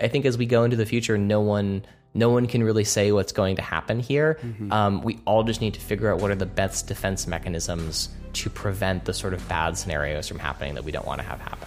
I think as we go into the future, no one can really say what's going to happen here. We all just need to figure out what are the best defense mechanisms to prevent the sort of bad scenarios from happening that we don't want to have happen.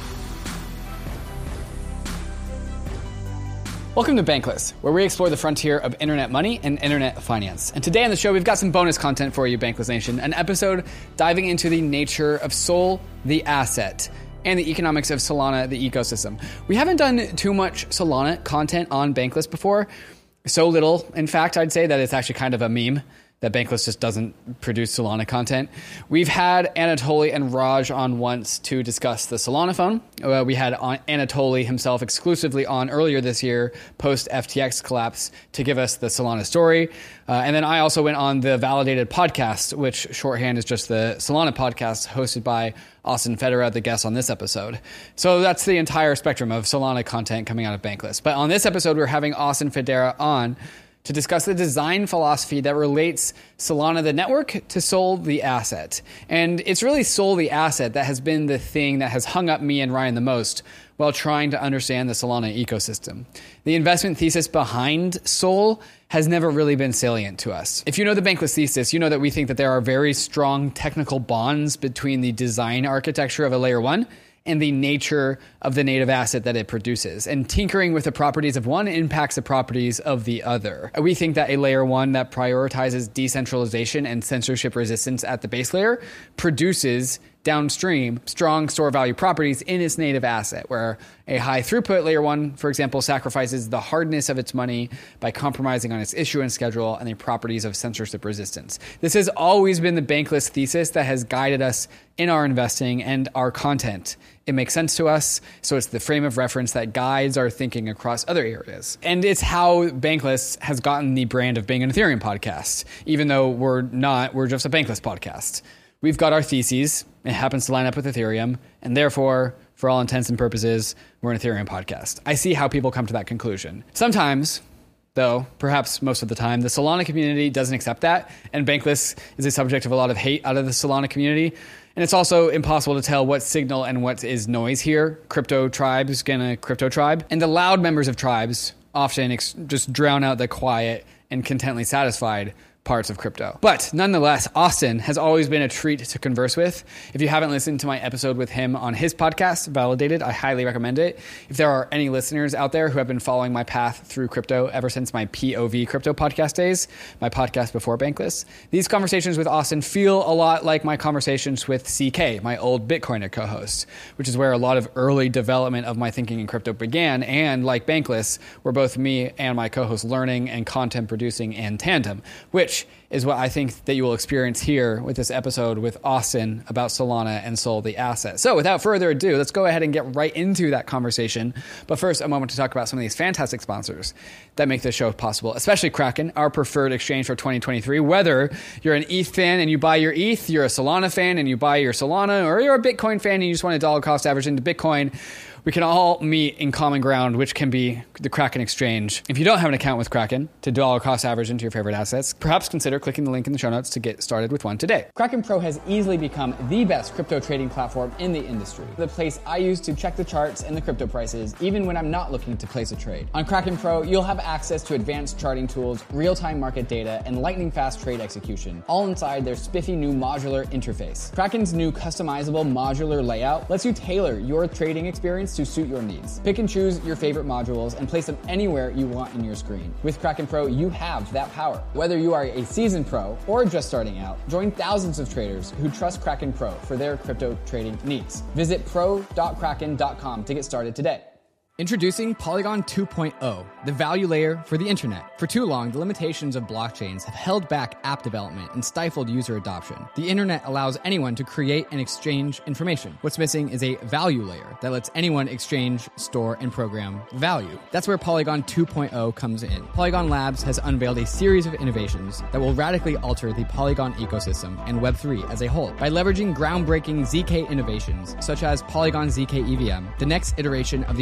Welcome to Bankless, where we explore the frontier of internet money and internet finance. And today on the show, we've got some bonus content for you, Bankless Nation. An episode diving into the nature of Sol, the asset, and the economics of Solana, the ecosystem. We haven't done too much Solana content on Bankless before. So little, in fact, I'd say that it's actually kind of a meme that Bankless just doesn't produce Solana content. We've had Anatoly and Raj on once to discuss the Solana phone. We had Anatoly himself exclusively on earlier this year, post-FTX collapse, to give us the Solana story. And then I also went on the Validated podcast, which shorthand is just the Solana podcast, hosted by Austin Federa, the guest on this episode. So that's the entire spectrum of Solana content coming out of Bankless. But on this episode, we're having Austin Federa on to discuss the design philosophy that relates Solana the network to Sol the asset. And it's really Sol the asset that has been the thing that has hung up me and Ryan the most while trying to understand the Solana ecosystem. The investment thesis behind Sol has never really been salient to us. If you know the Bankless thesis, you know that we think that there are very strong technical bonds between the design architecture of a layer one and the nature of the native asset that it produces. And tinkering with the properties of one impacts the properties of the other. We think that a layer one that prioritizes decentralization and censorship resistance at the base layer produces downstream strong store value properties in its native asset, where a high throughput layer one, for example, sacrifices the hardness of its money by compromising on its issuance schedule and the properties of censorship resistance. This has always been the Bankless thesis that has guided us in our investing and our content. It makes sense to us, so it's the frame of reference that guides our thinking across other areas. And it's how Bankless has gotten the brand of being an Ethereum podcast, even though we're not, we're just a Bankless podcast. We've got our theses, it happens to line up with Ethereum, and therefore, for all intents and purposes, we're an Ethereum podcast. I see how people come to that conclusion. Sometimes, though, perhaps most of the time, the Solana community doesn't accept that, and Bankless is a subject of a lot of hate out of the Solana community. And it's also impossible to tell what's signal and what is noise here. Crypto tribes get a crypto tribe, and the loud members of tribes often just drown out the quiet and contently satisfied parts of crypto. But nonetheless, Austin has always been a treat to converse with. If you haven't listened to my episode with him on his podcast, Validated, I highly recommend it. If there are any listeners out there who have been following my path through crypto ever since my POV crypto podcast days, my podcast before Bankless, these conversations with Austin feel a lot like my conversations with CK, my old Bitcoiner co-host, which is where a lot of early development of my thinking in crypto began. And like Bankless, where both me and my co-host learning and content producing in tandem, which is what I think that you will experience here with this episode with Austin about Solana and Sol the asset. So without further ado, let's go ahead and get right into that conversation. But first, a moment to talk about some of these fantastic sponsors that make this show possible, especially Kraken, our preferred exchange for 2023. Whether you're an ETH fan and you buy your ETH, you're a Solana fan and you buy your Solana, or you're a Bitcoin fan and you just want to dollar cost average into Bitcoin, we can all meet in common ground, which can be the Kraken exchange. If you don't have an account with Kraken to dollar cost average into your favorite assets, perhaps consider clicking the link in the show notes to get started with one today. Kraken Pro has easily become the best crypto trading platform in the industry. The place I use to check the charts and the crypto prices, even when I'm not looking to place a trade. On Kraken Pro, you'll have access to advanced charting tools, real-time market data, and lightning-fast trade execution, all inside their spiffy new modular interface. Kraken's new customizable modular layout lets you tailor your trading experience to suit your needs. Pick and choose your favorite modules and place them anywhere you want in your screen. With Kraken Pro, you have that power. Whether you are a seasoned pro or just starting out, join thousands of traders who trust Kraken Pro for their crypto trading needs. Visit pro.kraken.com to get started today. Introducing Polygon 2.0, the value layer for the internet. For too long, the limitations of blockchains have held back app development and stifled user adoption. The internet allows anyone to create and exchange information. What's missing is a value layer that lets anyone exchange, store, and program value. That's where Polygon 2.0 comes in. Polygon Labs has unveiled a series of innovations that will radically alter the Polygon ecosystem and Web3 as a whole. By leveraging groundbreaking ZK innovations, such as Polygon ZK EVM, the next iteration of the best in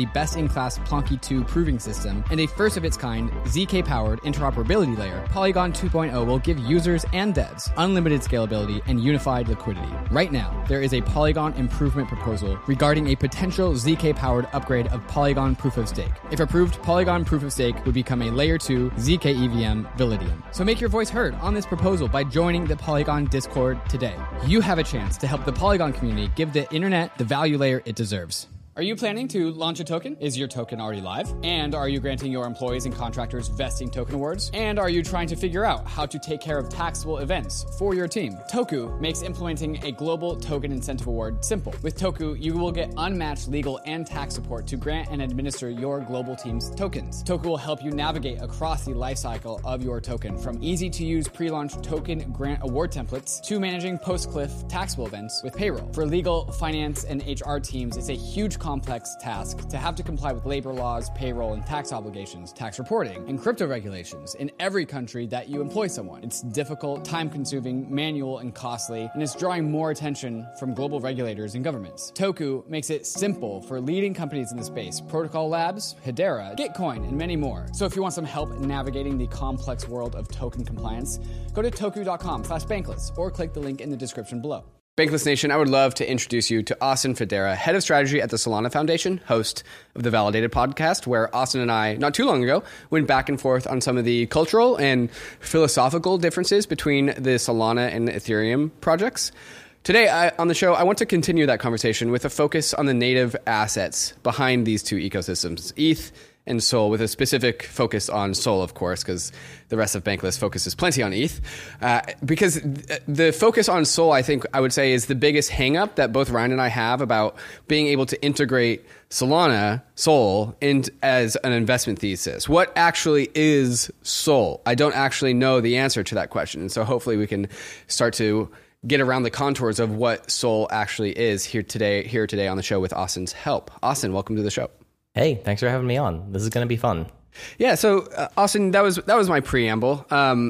best-in-class Plonky 2 proving system, and a first-of-its-kind ZK-powered interoperability layer, Polygon 2.0 will give users and devs unlimited scalability and unified liquidity. Right now, there is a Polygon improvement proposal regarding a potential ZK-powered upgrade of Polygon Proof of Stake. If approved, Polygon Proof of Stake would become a Layer 2 ZK EVM Validium. So make your voice heard on this proposal by joining the Polygon Discord today. You have a chance to help the Polygon community give the internet the value layer it deserves. Are you planning to launch a token? Is your token already live? And are you granting your employees and contractors vesting token awards? And are you trying to figure out how to take care of taxable events for your team? Toku makes implementing a global token incentive award simple. With Toku, you will get unmatched legal and tax support to grant and administer your global team's tokens. Toku will help you navigate across the lifecycle of your token, from easy-to-use pre-launch token grant award templates to managing post-cliff taxable events with payroll. For legal, finance, and HR teams, it's a huge complex task to have to comply with labor laws, payroll and tax obligations, tax reporting, and crypto regulations in every country that you employ someone. It's difficult, time-consuming, manual, and costly, and it's drawing more attention from global regulators and governments. Toku makes it simple for leading companies in the space: Protocol Labs, Hedera, Gitcoin, and many more. So if you want some help navigating the complex world of token compliance, go to toku.com/bankless or click the link in the description below. Bankless Nation, I would love to introduce you to Austin Federa, Head of Strategy at the Solana Foundation, host of the Validated podcast, where Austin and I, not too long ago, went back and forth on some of the cultural and philosophical differences between the Solana and Ethereum projects. Today on the show, I want to continue that conversation with a focus on the native assets behind these two ecosystems, ETH and Sol, with a specific focus on Sol, of course, because the rest of Bankless focuses plenty on ETH. Because the focus on Sol, I think I would say, is the biggest hang-up that both Ryan and I have about being able to integrate Solana, Sol, as an investment thesis. What actually is Sol? I don't actually know the answer to that question. And so hopefully we can start to get around the contours of what Sol actually is here today on the show with Austin's help. Austin, welcome to the show. Hey, thanks for having me on. This is going to be fun. Yeah, so Austin, that was my preamble.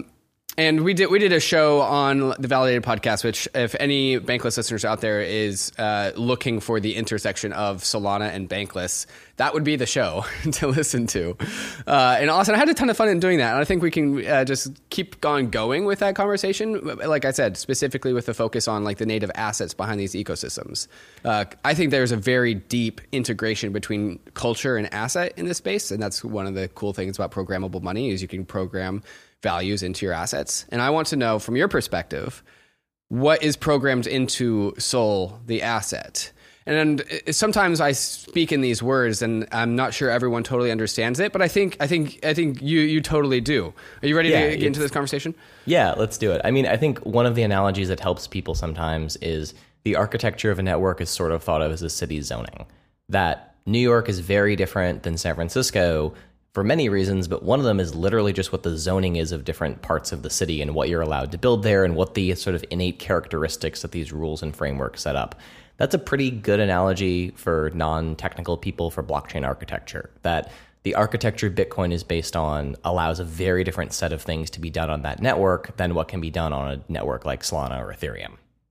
And we did a show on the Validated podcast, which if any Bankless listeners out there is looking for the intersection of Solana and Bankless, that would be the show to listen to. And Austin, I had a ton of fun in doing that. And I think we can just keep going with that conversation. Like I said, specifically with the focus on like the native assets behind these ecosystems. I think there's a very deep integration between culture and asset in this space. And that's one of the cool things about programmable money is you can program values into your assets. And I want to know from your perspective, what is programmed into Sol, the asset? And sometimes I speak in these words and I'm not sure everyone totally understands it, but I think you totally do. Are you ready to get into this conversation? Yeah, let's do it. I mean, I think one of the analogies that helps people sometimes is the architecture of a network is sort of thought of as a city zoning. That New York is very different than San Francisco for many reasons, but one of them is literally just what the zoning is of different parts of the city and what you're allowed to build there and what the sort of innate characteristics that these rules and frameworks set up. That's a pretty good analogy for non-technical people for blockchain architecture, that the architecture Bitcoin is based on allows a very different set of things to be done on that network than what can be done on a network like Solana or Ethereum.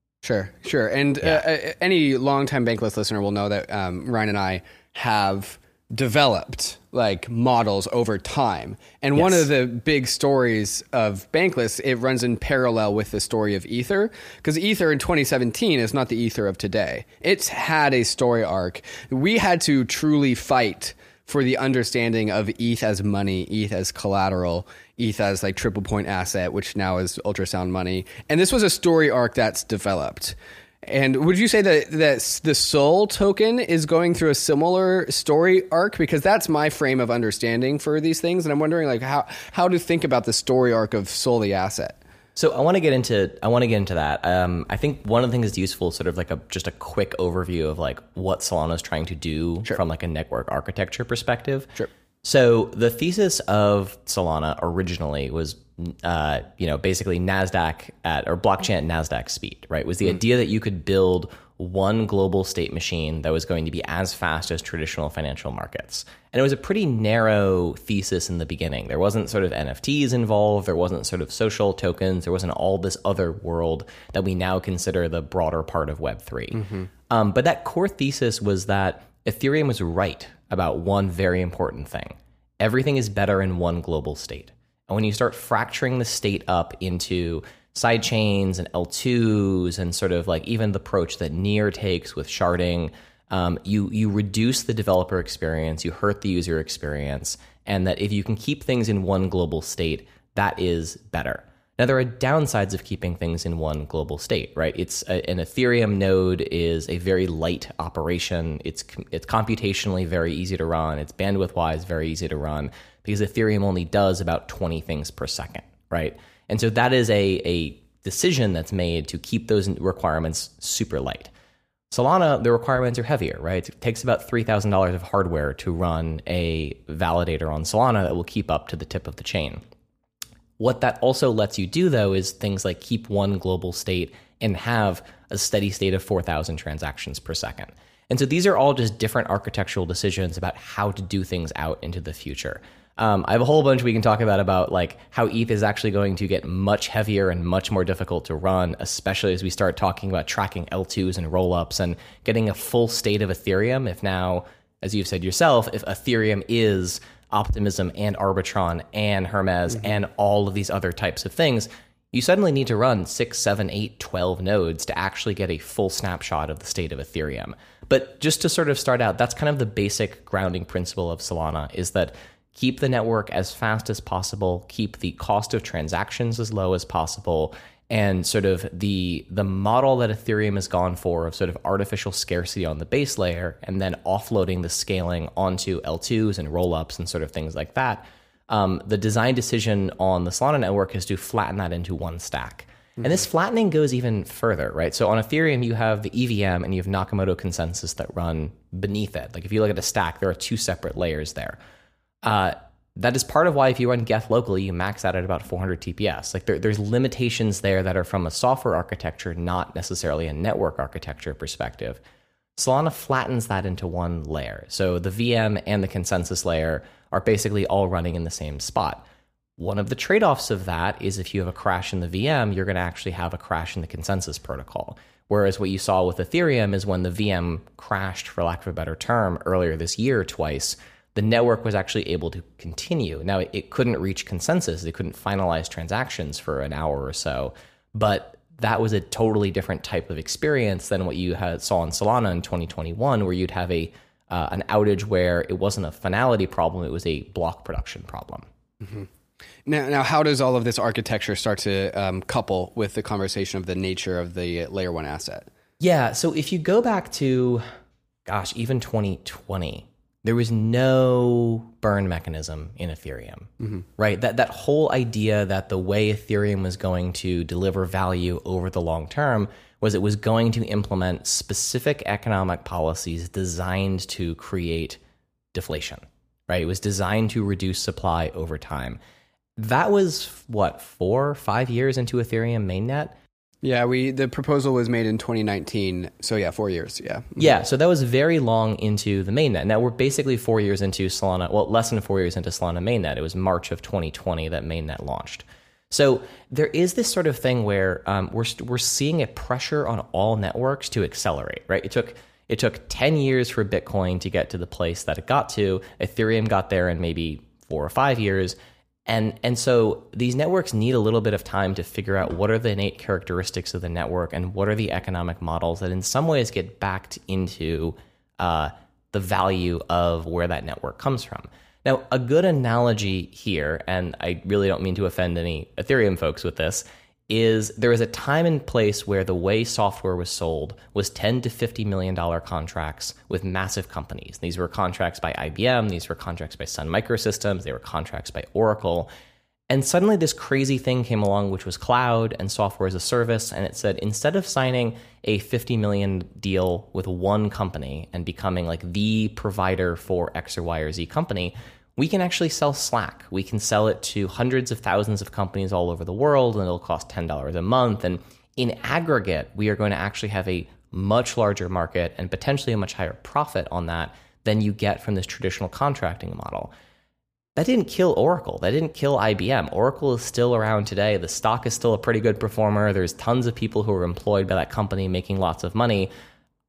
Sure. And any longtime Bankless listener will know that Ryan and I have developed like models over time. And one of the big stories of Bankless, it runs in parallel with the story of Ether, because Ether in 2017 is not the Ether of today. It's had a story arc. We had to truly fight for the understanding of ETH as money, ETH as collateral, ETH as like triple point asset, which now is ultrasound money. And this was a story arc that's developed. And would you say that the Sol token is going through a similar story arc? Because that's my frame of understanding for these things. And I'm wondering like how to think about the story arc of Sol, the asset. So I want to get into that. I think one of the things that's useful is sort of like just a quick overview of like what Solana is trying to do from like a network architecture perspective. Sure. So the thesis of Solana originally was, basically NASDAQ or blockchain at NASDAQ speed, right? It was the idea that you could build one global state machine that was going to be as fast as traditional financial markets. And it was a pretty narrow thesis in the beginning. There wasn't sort of NFTs involved. There wasn't sort of social tokens. There wasn't all this other world that we now consider the broader part of Web3. But that core thesis was that Ethereum was right about one very important thing. Everything is better in one global state. And when you start fracturing the state up into side chains and L2s and sort of like even the approach that Near takes with sharding, you reduce the developer experience, you hurt the user experience, and that if you can keep things in one global state, that is better. Now, there are downsides of keeping things in one global state, right? An Ethereum node is a very light operation. It's computationally very easy to run. It's bandwidth-wise very easy to run because Ethereum only does about 20 things per second, right? And so that is a decision that's made to keep those requirements super light. Solana, the requirements are heavier, right? It takes about $3,000 of hardware to run a validator on Solana that will keep up to the tip of the chain. What that also lets you do, though, is things like keep one global state and have a steady state of 4,000 transactions per second. And so these are all just different architectural decisions about how to do things out into the future. I have a whole bunch we can talk about like how ETH is actually going to get much heavier and much more difficult to run, especially as we start talking about tracking L2s and rollups and getting a full state of Ethereum. If now, as you've said yourself, if Ethereum is Optimism and Arbitron and Hermes and all of these other types of things, you suddenly need to run 6, 7, 8, 12 nodes to actually get a full snapshot of the state of Ethereum. But just to sort of start out, that's kind of the basic grounding principle of Solana, is that keep the network as fast as possible, keep the cost of transactions as low as possible, and sort of the model that Ethereum has gone for of sort of artificial scarcity on the base layer and then offloading the scaling onto L2s and rollups and sort of things like that. The design decision on the Solana network is to flatten that into one stack. And this flattening goes even further, right? So on Ethereum, you have the EVM and you have Nakamoto consensus that run beneath it. Like if you look at a stack, there are two separate layers there. That is part of why if you run Geth locally, you max out at about 400 TPS. Like there's limitations there that are from a software architecture, not necessarily a network architecture perspective. Solana flattens that into one layer. So the VM and the consensus layer are basically all running in the same spot. One of the trade-offs of that is if you have a crash in the VM, you're going to actually have a crash in the consensus protocol. Whereas what you saw with Ethereum is when the VM crashed, for lack of a better term, earlier this year twice, the network was actually able to continue. Now, it couldn't reach consensus. It couldn't finalize transactions for an hour or so. But that was a totally different type of experience than what you saw in Solana in 2021, where you'd have an outage where it wasn't a finality problem. It was a block production problem. Mm-hmm. Now, how does all of this architecture start to couple with the conversation of the nature of the layer one asset? Yeah, so if you go back to, even 2020, there was no burn mechanism in Ethereum, right? That whole idea that the way Ethereum was going to deliver value over the long term was it was going to implement specific economic policies designed to create deflation, right? It was designed to reduce supply over time. That was, 4 or 5 years into Ethereum mainnet? Yeah, the proposal was made in 2019. So yeah, 4 years. Yeah. Yeah. So that was very long into the mainnet. Now we're basically 4 years into Solana. Well, less than 4 years into Solana mainnet. It was March of 2020 that mainnet launched. So there is this sort of thing where we're seeing a pressure on all networks to accelerate, right? It took 10 years for Bitcoin to get to the place that it got to. Ethereum got there in maybe 4 or 5 years. And so these networks need a little bit of time to figure out what are the innate characteristics of the network and what are the economic models that in some ways get backed into the value of where that network comes from. Now, a good analogy here, and I really don't mean to offend any Ethereum folks with this, is there was a time and place where the way software was sold was $10 to $50 million contracts with massive companies. These were contracts by IBM, these were contracts by Sun Microsystems, they were contracts by Oracle. And suddenly this crazy thing came along, which was cloud and software as a service. And it said, instead of signing a $50 million deal with one company and becoming like the provider for X or Y or Z company, we can actually sell Slack. We can sell it to hundreds of thousands of companies all over the world, and it'll cost $10 a month. And in aggregate, we are going to actually have a much larger market and potentially a much higher profit on that than you get from this traditional contracting model. That didn't kill Oracle. That didn't kill IBM. Oracle is still around today. The stock is still a pretty good performer. There's tons of people who are employed by that company making lots of money.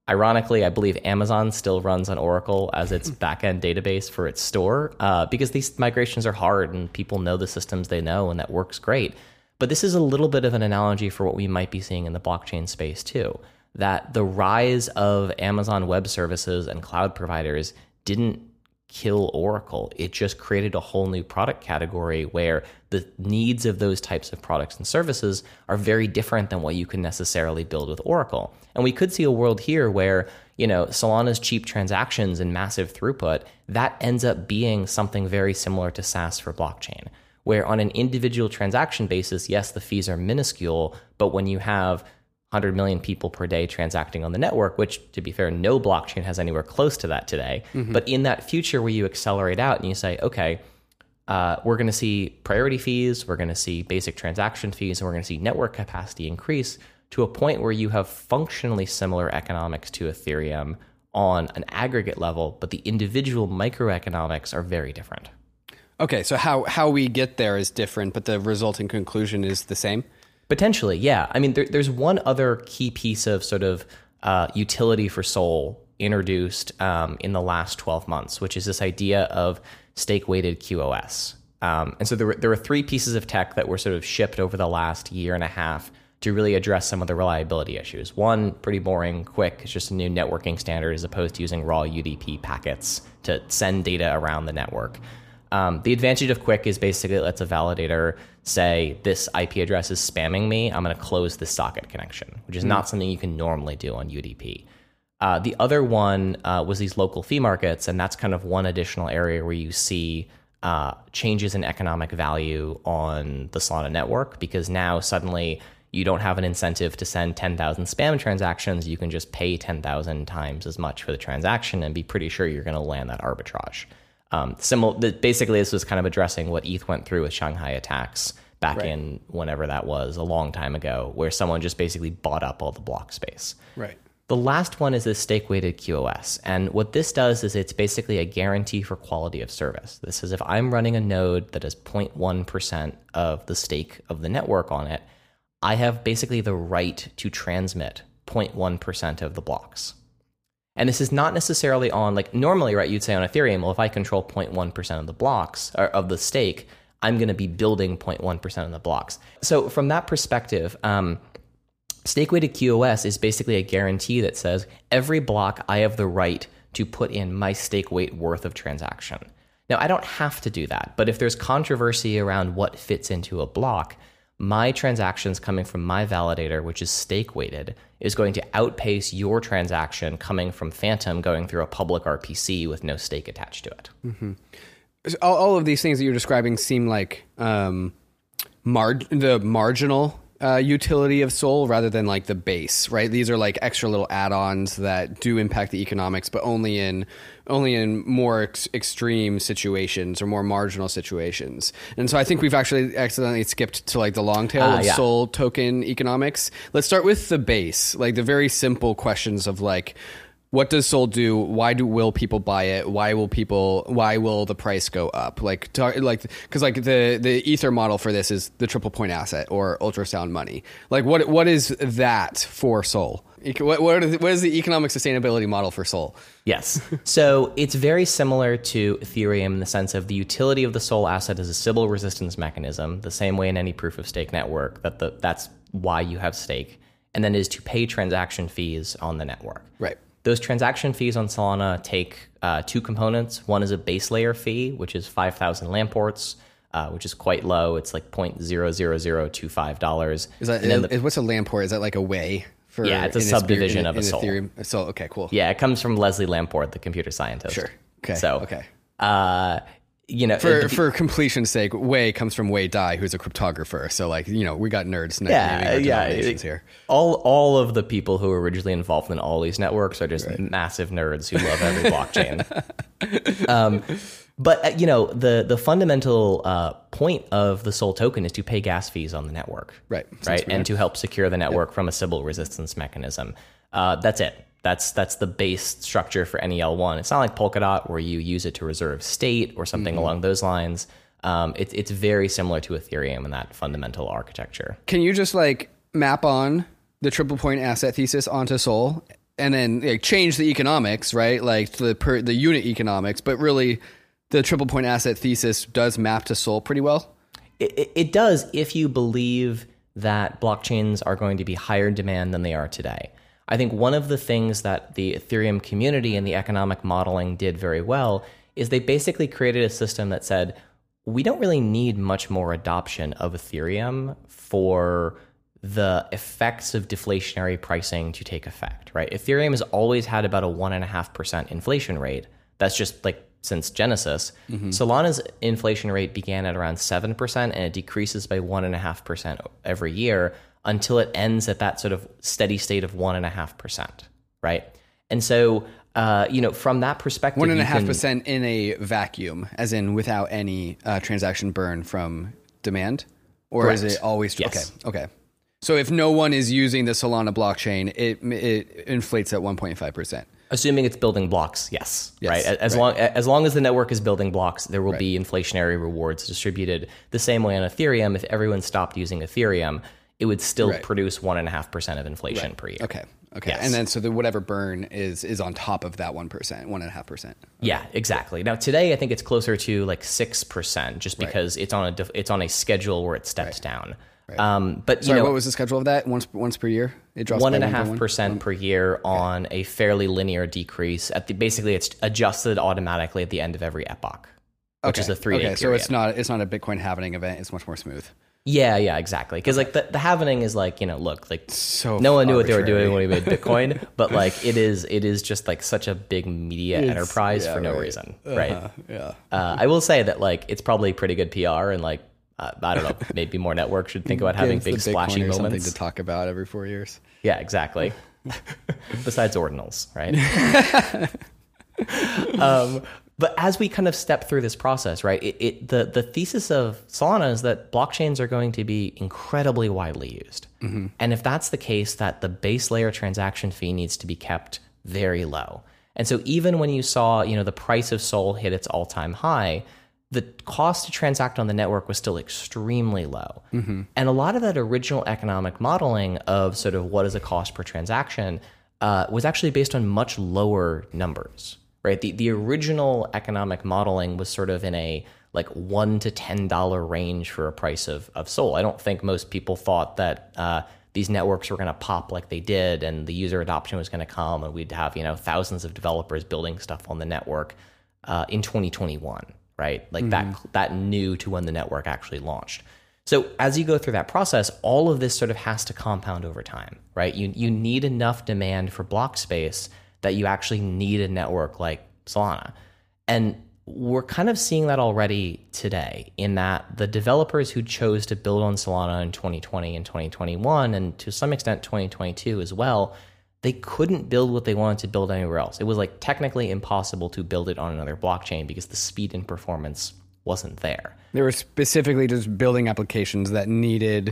Ironically, I believe Amazon still runs on Oracle as its backend database for its store because these migrations are hard and people know the systems they know, and that works great. But this is a little bit of an analogy for what we might be seeing in the blockchain space too, that the rise of Amazon Web Services and cloud providers didn't kill Oracle. It just created a whole new product category where the needs of those types of products and services are very different than what you can necessarily build with Oracle. And we could see a world here where, Solana's cheap transactions and massive throughput, that ends up being something very similar to SaaS for blockchain, where on an individual transaction basis, yes, the fees are minuscule, but when you have 100 million people per day transacting on the network, which, to be fair, no blockchain has anywhere close to that today. But in that future where you accelerate out and you say, okay, we're going to see priority fees, we're going to see basic transaction fees, and we're going to see network capacity increase to a point where you have functionally similar economics to Ethereum on an aggregate level, but the individual microeconomics are very different. Okay, so how we get there is different, but the resulting conclusion is the same? Potentially, yeah. I mean, there's one other key piece of sort of utility for Sol introduced in the last 12 months, which is this idea of stake-weighted QoS. And so there were three pieces of tech that were sort of shipped over the last year and a half to really address some of the reliability issues. One, pretty boring, quick, it's just a new networking standard as opposed to using raw UDP packets to send data around the network. The advantage of Quick is basically it lets a validator say, this IP address is spamming me, I'm going to close this socket connection, which is not something you can normally do on UDP. The other one was these local fee markets, and that's kind of one additional area where you see changes in economic value on the Solana network, because now suddenly you don't have an incentive to send 10,000 spam transactions. You can just pay 10,000 times as much for the transaction and be pretty sure you're going to land that arbitrage. Basically, this was kind of addressing what ETH went through with Shanghai attacks back in whenever that was, a long time ago, where someone just basically bought up all the block space. Right. The last one is this stake-weighted QoS. And what this does is it's basically a guarantee for quality of service. This is if I'm running a node that has 0.1% of the stake of the network on it, I have basically the right to transmit 0.1% of the blocks. And this is not necessarily on, like normally, right, you'd say on Ethereum, well, if I control 0.1% of the blocks, or of the stake, I'm going to be building 0.1% of the blocks. So from that perspective, stake-weighted QoS is basically a guarantee that says every block I have the right to put in my stake weight worth of transaction. Now, I don't have to do that, but if there's controversy around what fits into a block, my transactions coming from my validator, which is stake-weighted, is going to outpace your transaction coming from Phantom going through a public RPC with no stake attached to it. Mm-hmm. All of these things that you're describing seem like the marginal utility of Sol rather than like the base, right? These are like extra little add-ons that do impact the economics, but only in more extreme situations or more marginal situations. And so I think we've actually accidentally skipped to like the long tail of Sol token economics. Let's start with the base, like the very simple questions of like, what does Sol do? Why will people buy it? Why will the price go up? Because the Ether model for this is the triple point asset or ultrasound money. Like what is that for Sol? What is the economic sustainability model for Sol? Yes. So it's very similar to Ethereum in the sense of the utility of the Sol asset is a Sybil resistance mechanism, the same way in any proof of stake network, that's why you have stake, and then is to pay transaction fees on the network. Right. Those transaction fees on Solana take two components. One is a base layer fee, which is 5,000 Lamports, which is quite low. It's like $0.00025. Is that what's a Lamport? Is that like a way? Yeah, it's a subdivision of a Sol. Ethereum. So okay, cool. Yeah, it comes from Leslie Lamport, the computer scientist. Sure. Okay. So okay. For completion's sake, Wei comes from Wei Dai, who's a cryptographer. So like, we got nerds naming our denominations here. All of the people who were originally involved in all these networks are just massive nerds who love every blockchain. But the fundamental point of the Sol token is to pay gas fees on the network, right, and to help secure the network from a Sybil resistance mechanism. That's it. That's the base structure for NEL1. It's not like Polkadot where you use it to reserve state or something along those lines. It's very similar to Ethereum in that fundamental architecture. Can you just like map on the triple point asset thesis onto Sol and then change the economics, right? Like the unit economics, but really the triple point asset thesis does map to Sol pretty well. It does if you believe that blockchains are going to be higher demand than they are today. I think one of the things that the Ethereum community and the economic modeling did very well is they basically created a system that said, we don't really need much more adoption of Ethereum for the effects of deflationary pricing to take effect, right? Ethereum has always had about a 1.5% inflation rate. That's just like since Genesis. Solana's inflation rate began at around 7% and it decreases by 1.5% every year until it ends at that sort of steady state of 1.5%, right? And so, from that perspective, 1.5% in a vacuum, as in without any transaction burn from demand, or Correct. is it always? Yes. Okay. So if no one is using the Solana blockchain, it inflates at 1.5%. Assuming it's building blocks, yes. Right. As right. long as the network is building blocks, there will be inflationary rewards distributed the same way on Ethereum. If everyone stopped using Ethereum, it would still produce 1.5% of inflation per year. Okay. Yes. And then so whatever burn is on top of that 1.5%. Yeah, exactly. Now today, I think it's closer to like 6%, just because it's on a schedule where it steps down. Right. But sorry, what was the schedule of that? Once per year, it drops 1.5% per year on a fairly linear decrease. Basically, it's adjusted automatically at the end of every epoch, which is a 3-day period. So it's not a Bitcoin halvening event. It's much more smooth. Yeah, exactly. Because like the halvening is like, look, like so no one knew what they were doing when we made Bitcoin, but like it is just like such a big media enterprise for no reason, right? I will say that like it's probably pretty good PR and like. I don't know. Maybe more networks should think about having big splashy moments. Something to talk about every 4 years. Yeah, exactly. Besides ordinals, right? But as we kind of step through this process, right? The thesis of Solana is that blockchains are going to be incredibly widely used, and if that's the case, that the base layer transaction fee needs to be kept very low. And so even when you saw, the price of Sol hit its all-time high, the cost to transact on the network was still extremely low. And a lot of that original economic modeling of sort of what is a cost per transaction was actually based on much lower numbers, right? The original economic modeling was sort of in a like $1 to $10 range for a price of Sol. I don't think most people thought that these networks were going to pop like they did and the user adoption was going to come and we'd have, thousands of developers building stuff on the network in 2021. Right? Like that new to when the network actually launched. So as you go through that process, all of this sort of has to compound over time, right? You need enough demand for block space that you actually need a network like Solana. And we're kind of seeing that already today in that the developers who chose to build on Solana in 2020 and 2021, and to some extent 2022 as well, they couldn't build what they wanted to build anywhere else. It was like technically impossible to build it on another blockchain because the speed and performance wasn't there. They were specifically just building applications that needed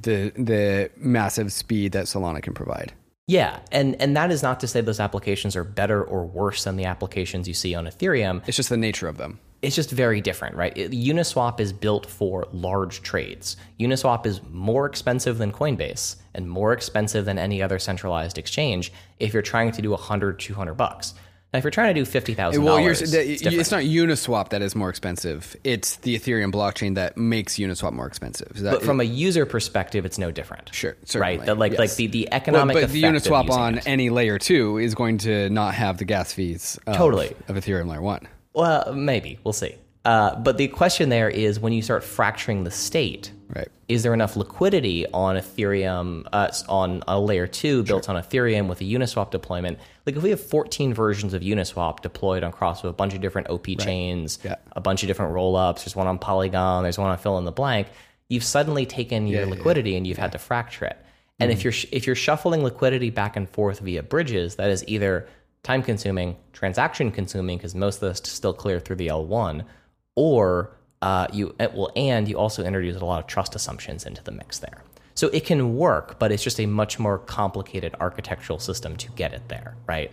the massive speed that Solana can provide. Yeah, and that is not to say those applications are better or worse than the applications you see on Ethereum. It's just the nature of them. It's just very different, right? Uniswap is built for large trades. Uniswap is more expensive than Coinbase and more expensive than any other centralized exchange if you're trying to do $100, $200. Now, if you're trying to do $50,000, it's not Uniswap that is more expensive. It's the Ethereum blockchain that makes Uniswap more expensive. But from a user perspective, it's no different. Sure, certainly. Right? Like the economic effect the Uniswap of on any layer 2 is going to not have the gas fees of Ethereum layer 1. Well, maybe. We'll see. But the question there is when you start fracturing the state, is there enough liquidity on Ethereum, on a layer 2 built on Ethereum with a Uniswap deployment? Like if we have 14 versions of Uniswap deployed across a bunch of different OP chains, a bunch of different rollups, there's one on Polygon, there's one on fill in the blank, you've suddenly taken your liquidity and you've had to fracture it. And if you're shuffling liquidity back and forth via bridges, that is either time consuming, transaction consuming, because most of this still clear through the L1, or you also introduce a lot of trust assumptions into the mix there. So it can work, but it's just a much more complicated architectural system to get it there, right?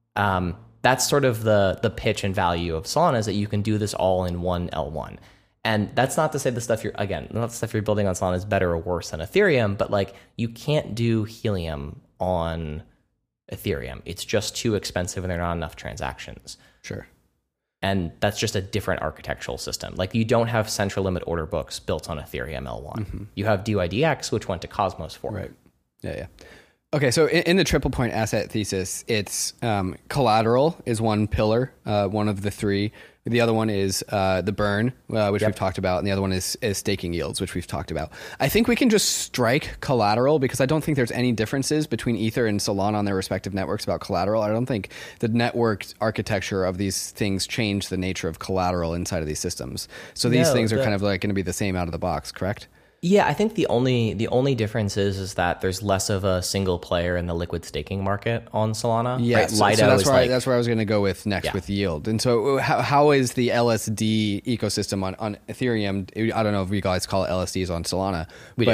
That's sort of the pitch and value of Solana, is that you can do this all in one L1. And that's not to say the stuff you're building on Solana is better or worse than Ethereum, but like you can't do Helium on Ethereum. It's just too expensive and there are not enough transactions. Sure. And that's just a different architectural system. Like you don't have central limit order books built on Ethereum L1. You have DYDX, which went to Cosmos for Right. Yeah. Okay, so in the triple point asset thesis, it's collateral is one pillar, one of the three. The other one is the burn, which we've talked about, and the other one is staking yields, which we've talked about. I think we can just strike collateral because I don't think there's any differences between Ether and Solana on their respective networks about collateral. I don't think the network architecture of these things change the nature of collateral inside of these systems. So these things are kind of like going to be the same out of the box, correct? Yeah, I think the only difference is that there's less of a single player in the liquid staking market on Solana. Yeah, right? so that's where I was going to go with next with yield. And so how is the LSD ecosystem on Ethereum? I don't know if you guys call it LSDs on Solana.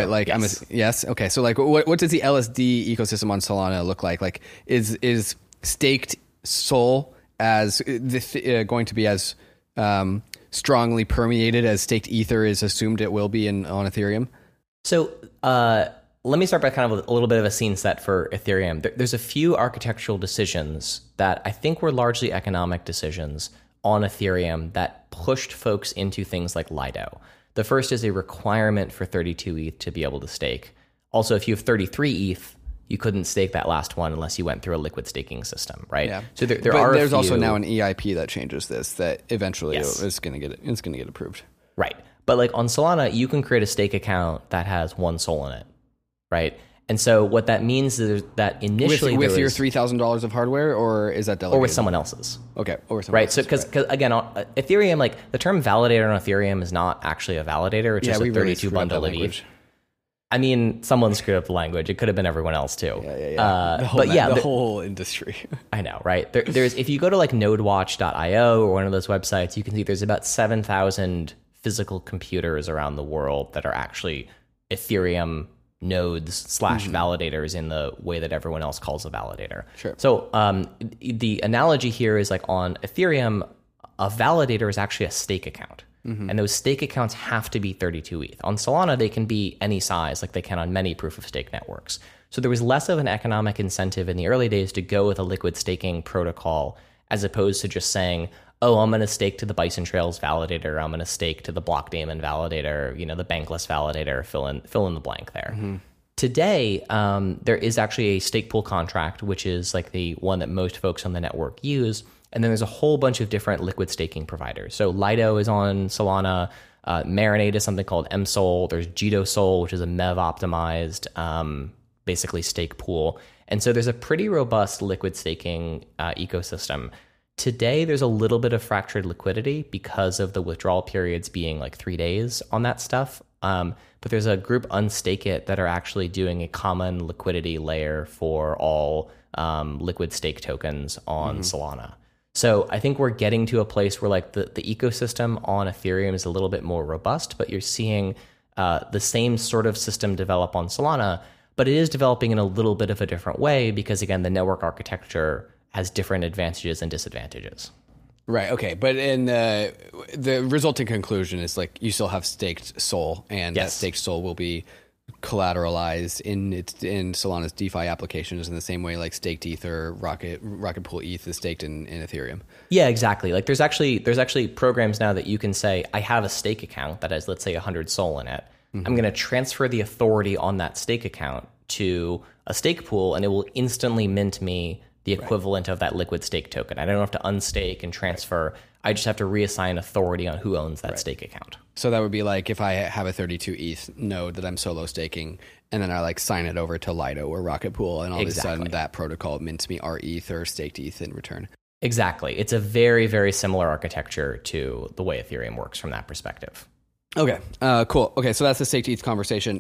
Yes. Okay. So like what does the LSD ecosystem on Solana look like? Like is staked Sol as going to be as strongly permeated as staked Ether is assumed it will be on Ethereum? So let me start by kind of a little bit of a scene set for Ethereum. There's a few architectural decisions that I think were largely economic decisions on Ethereum that pushed folks into things like Lido. The first is a requirement for 32 ETH to be able to stake. Also, if you have 33 ETH, you couldn't stake that last one unless you went through a liquid staking system, right? Yeah. So there's also now an EIP that changes this that eventually is going to get approved. Right. But like on Solana, you can create a stake account that has one Sol in it, right? And so what that means is that initially with your $3,000 of hardware, or is that delegated? Or with someone else's. Okay. Or with someone else's. So because again, Ethereum, like the term validator on Ethereum is not actually a validator. It's just a 32 bundle of ETH. I mean, someone screwed up the language. It could have been everyone else too. Yeah. The whole industry. I know, right? There's if you go to like nodewatch.io or one of those websites, you can see there's about 7,000 physical computers around the world that are actually Ethereum nodes / validators in the way that everyone else calls a validator. Sure. So the analogy here is like on Ethereum, a validator is actually a stake account. And those stake accounts have to be 32 ETH. On Solana, they can be any size, like they can on many proof of stake networks. So there was less of an economic incentive in the early days to go with a liquid staking protocol as opposed to just saying, oh, I'm going to stake to the Bison Trails validator, I'm going to stake to the Blockdaemon validator, the Bankless validator, fill in the blank there. Today, there is actually a stake pool contract, which is like the one that most folks on the network use. And then there's a whole bunch of different liquid staking providers. So Lido is on Solana. Marinade is something called MSol. There's Jito Sol, which is a MEV optimized, basically stake pool. And so there's a pretty robust liquid staking ecosystem. Today, there's a little bit of fractured liquidity because of the withdrawal periods being like 3 days on that stuff. But there's a group Unstake It that are actually doing a common liquidity layer for all liquid stake tokens on Solana. So I think we're getting to a place where like the ecosystem on Ethereum is a little bit more robust, but you're seeing the same sort of system develop on Solana, but it is developing in a little bit of a different way because, again, the network architecture has different advantages and disadvantages. Right. Okay. But in the resulting conclusion is like you still have staked Sol, and that staked Sol will be collateralized in Solana's DeFi applications in the same way like staked Ether, Rocket Pool ETH is staked in Ethereum. Yeah, exactly. Like there's actually programs now that you can say, I have a stake account that has, let's say, 100 Sol in it. I'm going to transfer the authority on that stake account to a stake pool, and it will instantly mint me the equivalent of that liquid stake token. I don't have to unstake and transfer. I just have to reassign authority on who owns that stake account. So that would be like if I have a 32 ETH node that I'm solo staking, and then I like sign it over to Lido or Rocket Pool, and all of a sudden that protocol mints me our ETH or staked ETH in return. Exactly. It's a very, very similar architecture to the way Ethereum works from that perspective. Okay, cool. Okay, so that's the staked ETH conversation.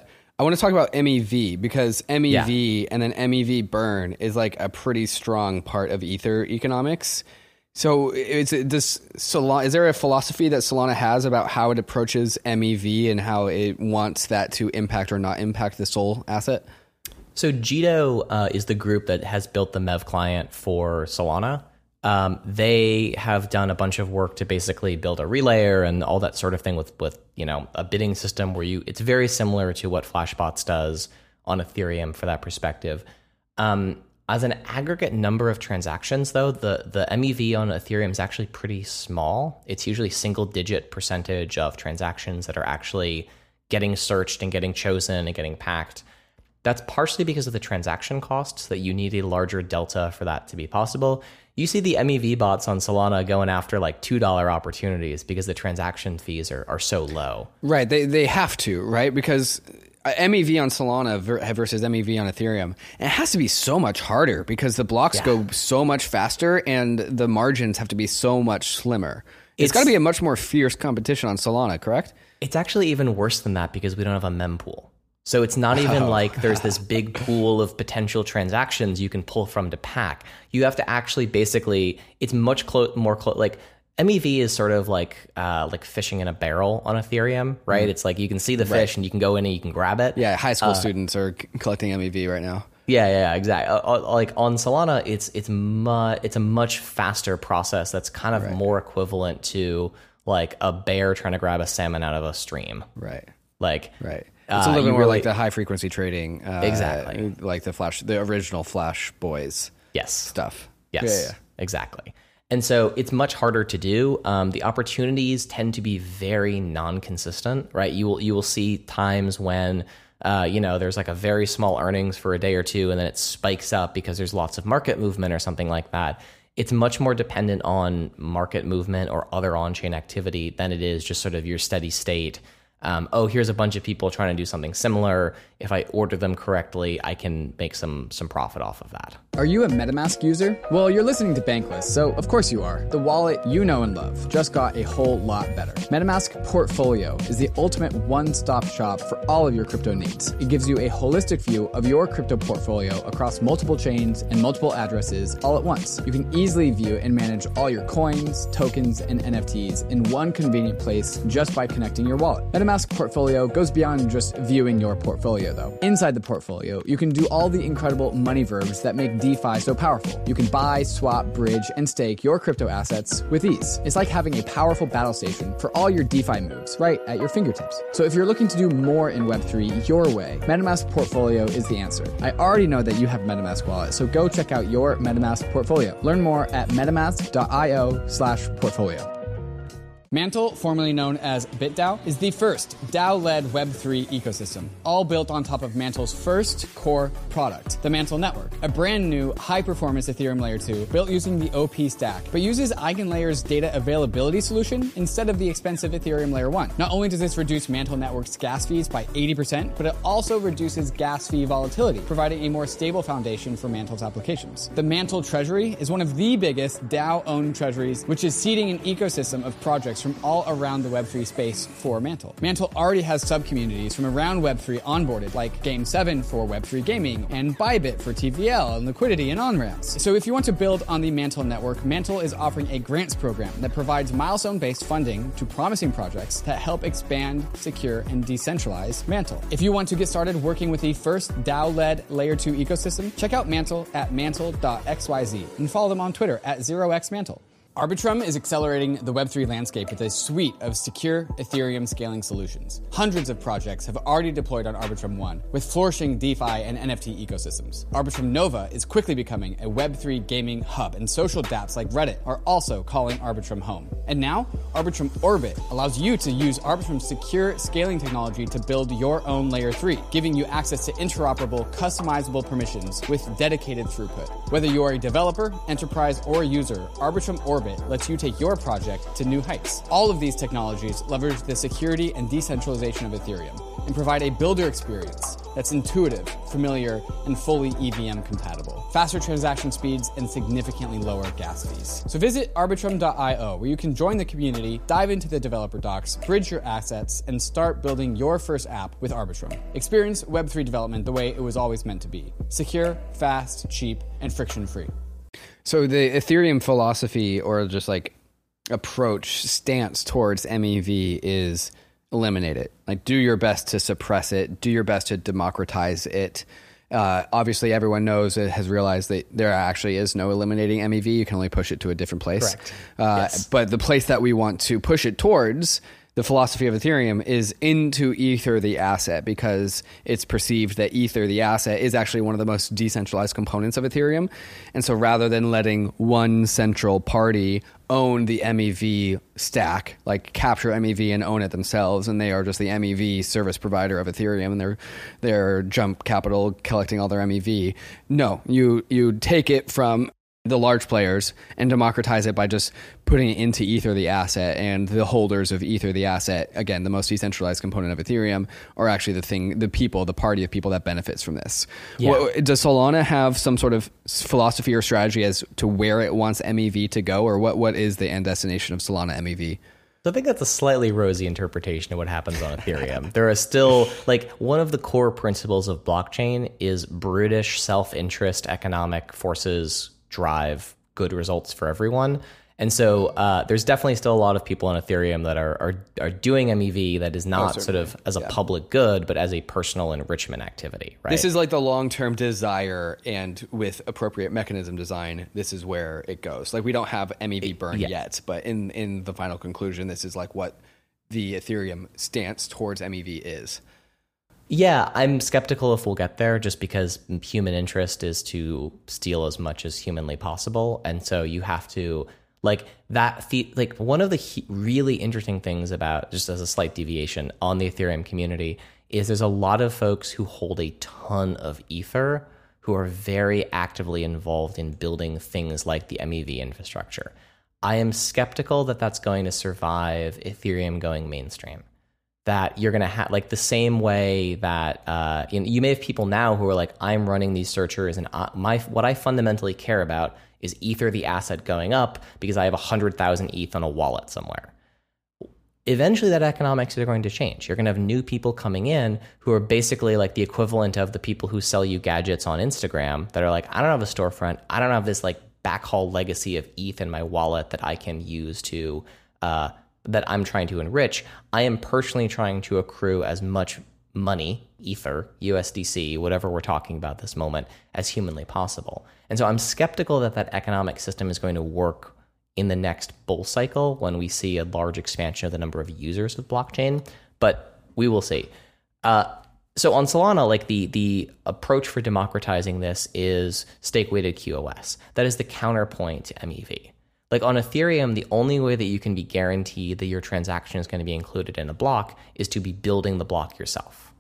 I want to talk about MEV because MEV and then MEV burn is like a pretty strong part of Ether economics. So is there a philosophy that Solana has about how it approaches MEV and how it wants that to impact or not impact the Sol asset? So Jito is the group that has built the MEV client for Solana. They have done a bunch of work to basically build a relayer and all that sort of thing with a bidding system where it's very similar to what Flashbots does on Ethereum for that perspective. As an aggregate number of transactions, though, the MEV on Ethereum is actually pretty small. It's usually single-digit percentage of transactions that are actually getting searched and getting chosen and getting packed. That's partially because of the transaction costs, that you need a larger delta for that to be possible. You see the MEV bots on Solana going after like $2 opportunities because the transaction fees are so low. Right. They have to, right? Because MEV on Solana versus MEV on Ethereum, it has to be so much harder because the blocks go so much faster and the margins have to be so much slimmer. It's got to be a much more fierce competition on Solana, correct? It's actually even worse than that because we don't have a mempool. So it's not even like there's this big pool of potential transactions you can pull from to pack. You have to actually basically, it's much more like MEV is sort of like fishing in a barrel on Ethereum, right? It's like you can see the fish and you can go in and you can grab it. Yeah, high school students are collecting MEV right now. Yeah, exactly. Like on Solana, it's a much faster process that's kind of more equivalent to like a bear trying to grab a salmon out of a stream. Right. Like it's a little bit more like the high frequency trading, exactly, like the original Flash Boys, stuff. Yes, exactly. And so it's much harder to do. The opportunities tend to be very non-consistent, right? You will see times when there's like a very small earnings for a day or two, and then it spikes up because there's lots of market movement or something like that. It's much more dependent on market movement or other on-chain activity than it is just sort of your steady state. Here's a bunch of people trying to do something similar. If I order them correctly, I can make some profit off of that. Are you a MetaMask user? Well, you're listening to Bankless, so of course you are. The wallet you know and love just got a whole lot better. MetaMask Portfolio is the ultimate one-stop shop for all of your crypto needs. It gives you a holistic view of your crypto portfolio across multiple chains and multiple addresses all at once. You can easily view and manage all your coins, tokens, and NFTs in one convenient place just by connecting your wallet. MetaMask Portfolio goes beyond just viewing your portfolio, though. Inside the portfolio, you can do all the incredible money verbs that make DeFi so powerful. You can buy, swap, bridge, and stake your crypto assets with ease. It's like having a powerful battle station for all your DeFi moves right at your fingertips. So if you're looking to do more in Web3 your way, MetaMask Portfolio is the answer. I already know that you have a MetaMask wallet, so go check out your MetaMask Portfolio. Learn more at metamask.io/portfolio. Mantle, formerly known as BitDAO, is the first DAO-led Web3 ecosystem, all built on top of Mantle's first core product, the Mantle Network, a brand new high-performance Ethereum Layer 2 built using the OP stack, but uses EigenLayer's data availability solution instead of the expensive Ethereum Layer 1. Not only does this reduce Mantle Network's gas fees by 80%, but it also reduces gas fee volatility, providing a more stable foundation for Mantle's applications. The Mantle Treasury is one of the biggest DAO-owned treasuries, which is seeding an ecosystem of projects from all around the Web3 space for Mantle. Mantle already has sub-communities from around Web3 onboarded, like Game7 for Web3 gaming, and Bybit for TVL and liquidity and on-ramps. So if you want to build on the Mantle network, Mantle is offering a grants program that provides milestone-based funding to promising projects that help expand, secure, and decentralize Mantle. If you want to get started working with the first DAO-led Layer 2 ecosystem, check out Mantle at mantle.xyz and follow them on Twitter at 0xmantle. Arbitrum is accelerating the Web3 landscape with a suite of secure Ethereum scaling solutions. Hundreds of projects have already deployed on Arbitrum 1, with flourishing DeFi and NFT ecosystems. Arbitrum Nova is quickly becoming a Web3 gaming hub, and social dApps like Reddit are also calling Arbitrum home. And now, Arbitrum Orbit allows you to use Arbitrum's secure scaling technology to build your own Layer 3, giving you access to interoperable, customizable permissions with dedicated throughput. Whether you are a developer, enterprise, or user, Arbitrum Orbit lets you take your project to new heights. All of these technologies leverage the security and decentralization of Ethereum and provide a builder experience that's intuitive, familiar, and fully EVM compatible. Faster transaction speeds and significantly lower gas fees. So visit arbitrum.io, where you can join the community, dive into the developer docs, bridge your assets, and start building your first app with Arbitrum. Experience Web3 development the way it was always meant to be: secure, fast, cheap, and friction-free. So the Ethereum philosophy, or just like approach, stance towards MEV is eliminate it. Like, do your best to suppress it. Do your best to democratize it. Obviously, everyone knows it has realized that there actually is no eliminating MEV. You can only push it to a different place. Correct. Yes. But the place that we want to push it towards, the philosophy of Ethereum is into Ether, the asset, because it's perceived that Ether, the asset, is actually one of the most decentralized components of Ethereum. And so rather than letting one central party own the MEV stack, like capture MEV and own it themselves, and they are just the MEV service provider of Ethereum, and they're Jump Capital collecting all their MEV. No, you take it from the large players and democratize it by just putting it into Ether, the asset, and the holders of Ether, the asset, again, the most decentralized component of Ethereum, are actually the party of people that benefits from this. Yeah. Does Solana have some sort of philosophy or strategy as to where it wants MEV to go, or what is the end destination of Solana MEV? So I think that's a slightly rosy interpretation of what happens on Ethereum. There are still, like, one of the core principles of blockchain is brutish self-interest economic forces drive good results for everyone. And so there's definitely still a lot of people on Ethereum that are doing MEV that is not sort of as a public good, but as a personal enrichment activity, right? This is like the long-term desire, and with appropriate mechanism design, this is where it goes. Like, we don't have MEV burn yet, but in the final conclusion, this is like what the Ethereum stance towards MEV is. Yeah, I'm skeptical if we'll get there, just because human interest is to steal as much as humanly possible. And so you have to, like, one of the really interesting things about, just as a slight deviation on the Ethereum community, is there's a lot of folks who hold a ton of Ether who are very actively involved in building things like the MEV infrastructure. I am skeptical that that's going to survive Ethereum going mainstream. That you're going to have, like, the same way that you may have people now who are like, I'm running these searchers, and what I fundamentally care about is Ether, the asset, going up because I have 100,000 ETH on a wallet somewhere. Eventually, that economics are going to change. You're going to have new people coming in who are basically like the equivalent of the people who sell you gadgets on Instagram that are like, I don't have a storefront. I don't have this like backhaul legacy of ETH in my wallet that I can use to that I'm trying to enrich. I am personally trying to accrue as much money, Ether, USDC, whatever we're talking about this moment, as humanly possible. And so I'm skeptical that that economic system is going to work in the next bull cycle when we see a large expansion of the number of users of blockchain, but we will see. So on Solana, like the approach for democratizing this is stake-weighted QoS. That is the counterpoint to MEV. Like on Ethereum, the only way that you can be guaranteed that your transaction is going to be included in a block is to be building the block yourself,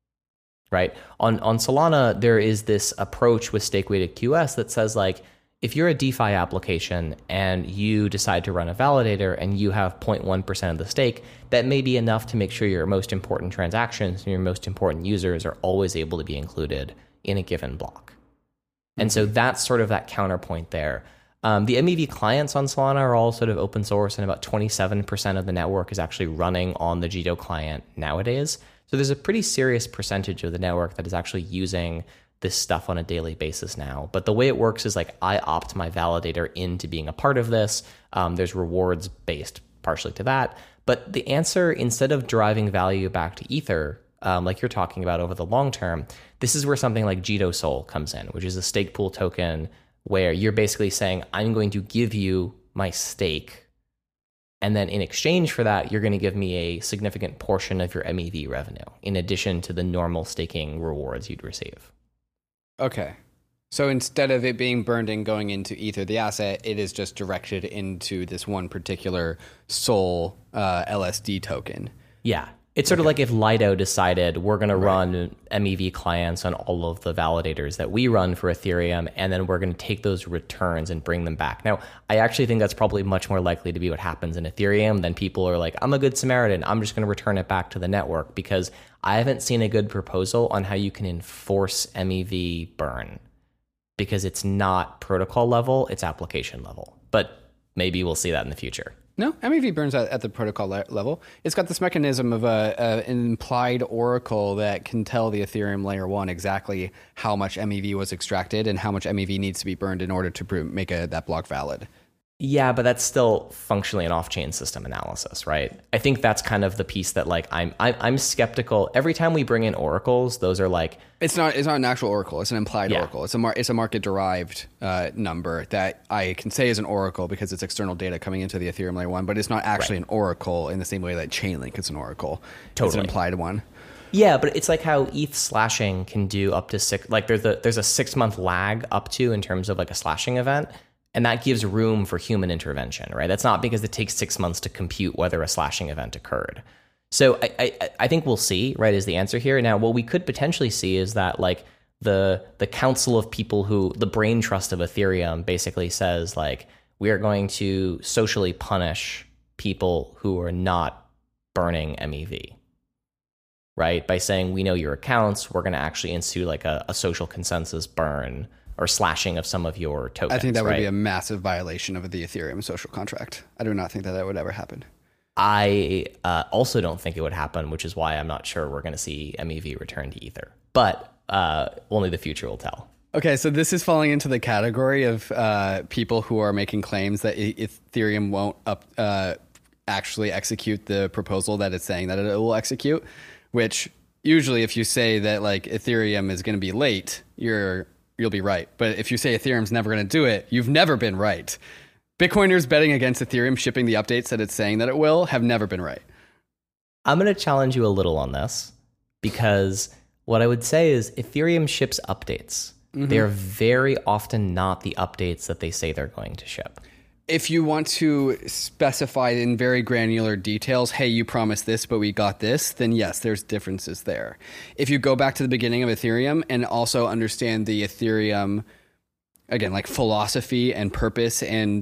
right? On Solana, there is this approach with stake-weighted QoS that says, like, if you're a DeFi application and you decide to run a validator and you have 0.1% of the stake, that may be enough to make sure your most important transactions and your most important users are always able to be included in a given block. And so that's sort of that counterpoint there. The MEV clients on Solana are all sort of open source, and about 27% of the network is actually running on the Jito client nowadays. So there's a pretty serious percentage of the network that is actually using this stuff on a daily basis now. But the way it works is, like, I opt my validator into being a part of this. There's rewards based partially to that. But the answer, instead of driving value back to Ether, like you're talking about over the long term, this is where something like Jito Sol comes in, which is a stake pool token where you're basically saying, I'm going to give you my stake, and then in exchange for that, you're going to give me a significant portion of your MEV revenue, in addition to the normal staking rewards you'd receive. Okay. So instead of it being burned and going into Ether, the asset, it is just directed into this one particular Sol LSD token. Yeah. It's sort of like if Lido decided we're going to run MEV clients on all of the validators that we run for Ethereum, and then we're going to take those returns and bring them back. Now, I actually think that's probably much more likely to be what happens in Ethereum than people are like, I'm a good Samaritan, I'm just going to return it back to the network, because I haven't seen a good proposal on how you can enforce MEV burn, because it's not protocol level, it's application level. But maybe we'll see that in the future. No, MEV burns at the protocol level. It's got this mechanism of an implied oracle that can tell the Ethereum layer 1 exactly how much MEV was extracted and how much MEV needs to be burned in order to make that block valid. Yeah, but that's still functionally an off-chain system analysis, right? I think that's kind of the piece that like I'm skeptical. Every time we bring in oracles, those are like It's not an actual oracle. It's an implied Yeah. oracle. It's a market derived number that I can say is an oracle because it's external data coming into the Ethereum layer 1, but it's not actually an oracle in the same way that Chainlink is an oracle. It's Totally. an implied one. Yeah, but it's like how ETH slashing can do up to six. Like there's a 6-month lag up to in terms of like a slashing event, and that gives room for human intervention, right? That's not because it takes 6 months to compute whether a slashing event occurred. So I think we'll see, right? Is the answer here. Now, what we could potentially see is that like the council of people who the brain trust of Ethereum basically says like we are going to socially punish people who are not burning MEV. Right? By saying we know your accounts, we're going to actually institute like a social consensus burn or slashing of some of your tokens. I think that would right? be a massive violation of the Ethereum social contract. I do not think that would ever happen. I also don't think it would happen, which is why I'm not sure we're going to see MEV return to Ether. But only the future will tell. Okay, so this is falling into the category of people who are making claims that Ethereum won't actually execute the proposal that it's saying that it will execute. Which usually, if you say that like Ethereum is going to be late, you'll be right. But if you say Ethereum's never going to do it, you've never been right. Bitcoiners betting against Ethereum shipping the updates that it's saying that it will have never been right. I'm going to challenge you a little on this because what I would say is Ethereum ships updates. They're very often not the updates that they say they're going to ship. If you want to specify in very granular details, hey, you promised this, but we got this, then yes, there's differences there. If you go back to the beginning of Ethereum and also understand the Ethereum, again, like philosophy and purpose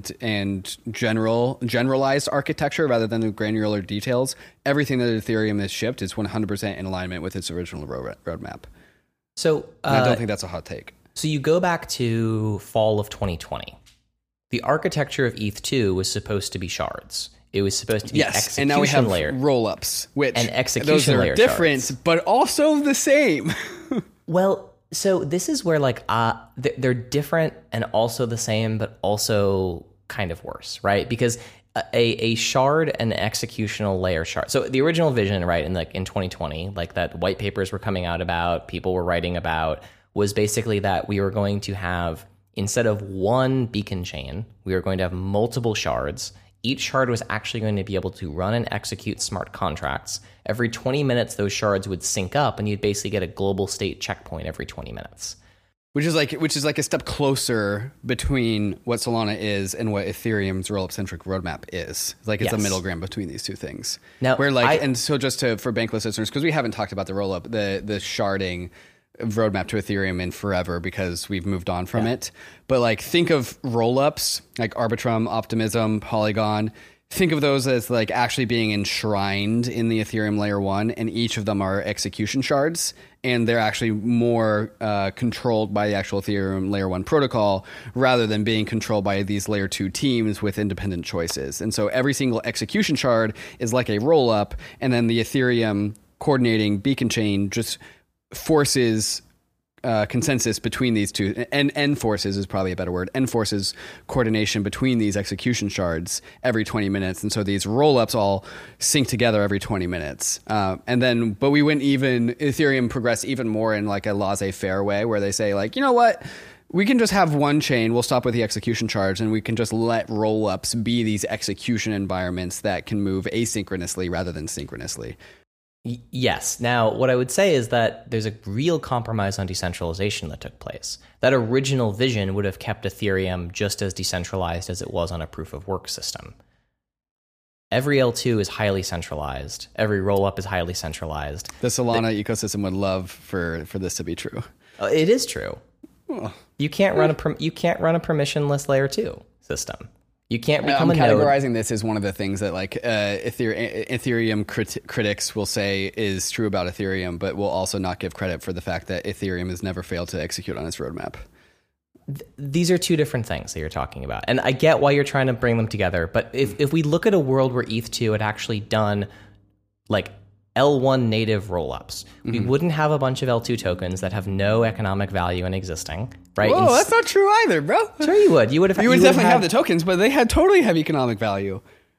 and generalized architecture rather than the granular details, everything that Ethereum has shipped is 100% in alignment with its original roadmap. So And I don't think that's a hot take. So you go back to fall of 2020. The architecture of ETH2 was supposed to be shards. It was supposed to be execution and now we have layer. roll-ups, which And execution those are layer different, shards. but also the same. Well, so this is where like they're different and also the same, but also kind of worse, right? Because a shard and executional layer shard. So the original vision, right, in 2020, like that white papers were coming out about, people were writing about, was basically that we were going to have, instead of one beacon chain, we were going to have multiple shards. Each shard was actually going to be able to run and execute smart contracts. Every 20 minutes, those shards would sync up, and you'd basically get a global state checkpoint every 20 minutes. Which is like a step closer between what Solana is and what Ethereum's roll-up centric roadmap is. Like it's a Yes. middle ground between these two things. Now, where like, and so just for Bankless listeners, because we haven't talked about the roll-up, the sharding roadmap to Ethereum in forever because we've moved on from it. But like think of roll-ups like Arbitrum, Optimism, Polygon. Think of those as like actually being enshrined in the Ethereum layer 1, and each of them are execution shards, and they're actually more controlled by the actual Ethereum layer 1 protocol rather than being controlled by these layer 2 teams with independent choices. And so every single execution shard is like a roll-up, and then the Ethereum coordinating beacon chain just forces consensus between these two, and enforces is probably a better word, enforces coordination between these execution shards every 20 minutes. And so these roll-ups all sync together every 20 minutes. But we went Ethereum progressed even more in like a laissez-faire way where they say like, you know what? We can just have one chain. We'll stop with the execution shards, and we can just let roll-ups be these execution environments that can move asynchronously rather than synchronously. Yes. Now, what I would say is that there's a real compromise on decentralization that took place. That original vision would have kept Ethereum just as decentralized as it was on a proof of work system. Every L2 is highly centralized. Every rollup is highly centralized. The Solana ecosystem would love for this to be true. It is true. You can't run a permissionless layer 2 system. You can't become a node. Categorizing this as one of the things that like Ethereum critics will say is true about Ethereum, but will also not give credit for the fact that Ethereum has never failed to execute on its roadmap. These are two different things that you're talking about. And I get why you're trying to bring them together. But if we look at a world where ETH2 had actually done like L1 native rollups. We wouldn't have a bunch of L2 tokens that have no economic value in existing, right? Whoa, that's not true either, bro. Sure you would. You would definitely have the tokens, but they had totally have economic value.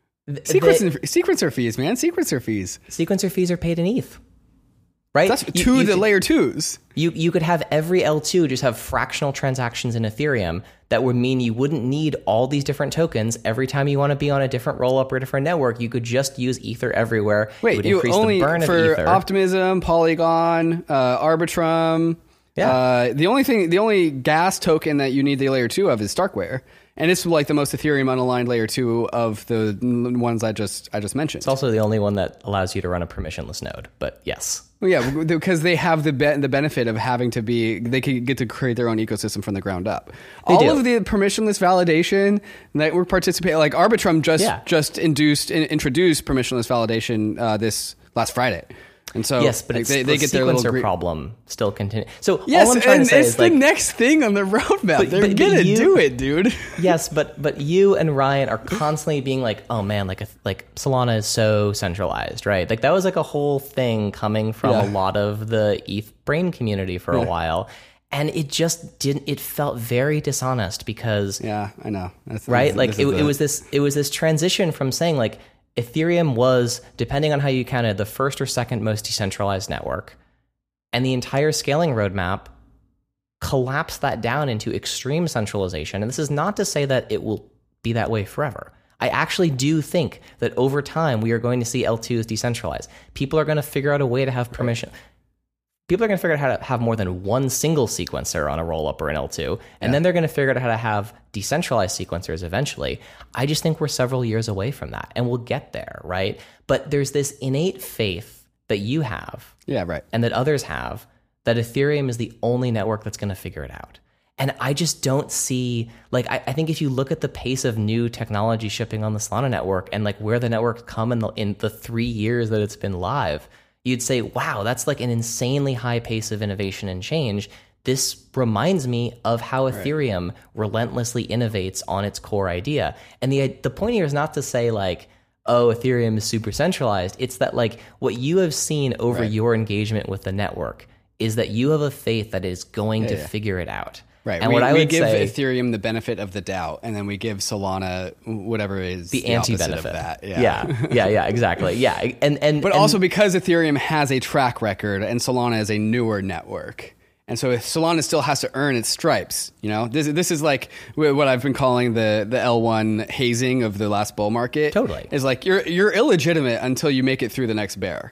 Sequencer fees, man. Sequencer fees. Sequencer fees are paid in ETH, right? That's the layer 2s. You could have every L2 just have fractional transactions in Ethereum that would mean you wouldn't need all these different tokens every time you want to be on a different rollup or a different network. You could just use Ether everywhere. Wait, you only the burn for of Ether. Optimism, Polygon, Arbitrum. Yeah. The only gas token that you need the layer 2 of is Starkware. And it's like the most Ethereum unaligned layer 2 of the ones I just mentioned. It's also the only one that allows you to run a permissionless node, but yes. Well, yeah, because they have the benefit of having to they can get to create their own ecosystem from the ground up. All of the permissionless validation network participate, like Arbitrum just introduced permissionless validation this last Friday. And so yes, but it's they get their little problem still continue. So yes, all I'm trying to say is the next thing on the roadmap. They're gonna do it, dude. Yes, but you and Ryan are constantly being like, oh man, like Solana is so centralized, right? Like that was like a whole thing coming from a lot of the ETH brain community for a while. And it just didn't. It felt very dishonest because I know, right. Like it was this transition from saying like Ethereum was, depending on how you counted, the first or second most decentralized network, and the entire scaling roadmap collapsed that down into extreme centralization. And this is not to say that it will be that way forever. I actually do think that over time we are going to see L2s decentralized. People are going to figure out a way to have permission. People are going to figure out how to have more than one single sequencer on a rollup or an L2, and then they're going to figure out how to have decentralized sequencers eventually. I just think we're several years away from that, and we'll get there, right? But there's this innate faith that you have, and that others have, that Ethereum is the only network that's going to figure it out. And I just don't see, like, I think if you look at the pace of new technology shipping on the Solana network and like where the network's come in the 3 years that it's been live, you'd say, wow, that's like an insanely high pace of innovation and change. This reminds me of how Ethereum relentlessly innovates on its core idea. And the point here is not to say like, oh, Ethereum is super centralized. It's that like what you have seen over your engagement with the network is that you have a faith that is going to figure it out. Right. And we give Ethereum the benefit of the doubt, and then we give Solana whatever is the anti-benefit of that. Yeah, exactly. Yeah. But also because Ethereum has a track record and Solana is a newer network. And so if Solana still has to earn its stripes, you know, this is like what I've been calling the L1 hazing of the last bull market. Totally. Is like you're illegitimate until you make it through the next bear.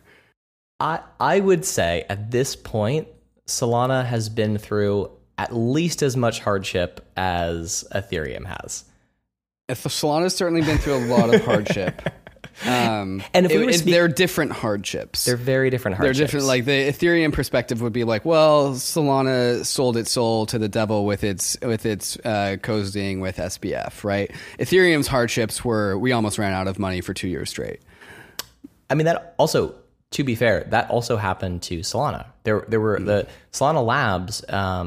I would say at this point, Solana has been through at least as much hardship as Ethereum has. Solana's certainly been through a lot of hardship. And if they're different hardships. They're very different hardships. They're different. Like the Ethereum perspective would be like, well, Solana sold its soul to the devil with its coasting with SBF, right? Ethereum's hardships were we almost ran out of money for 2 years straight. I mean, that also, to be fair, that also happened to Solana. There were the Solana Labs,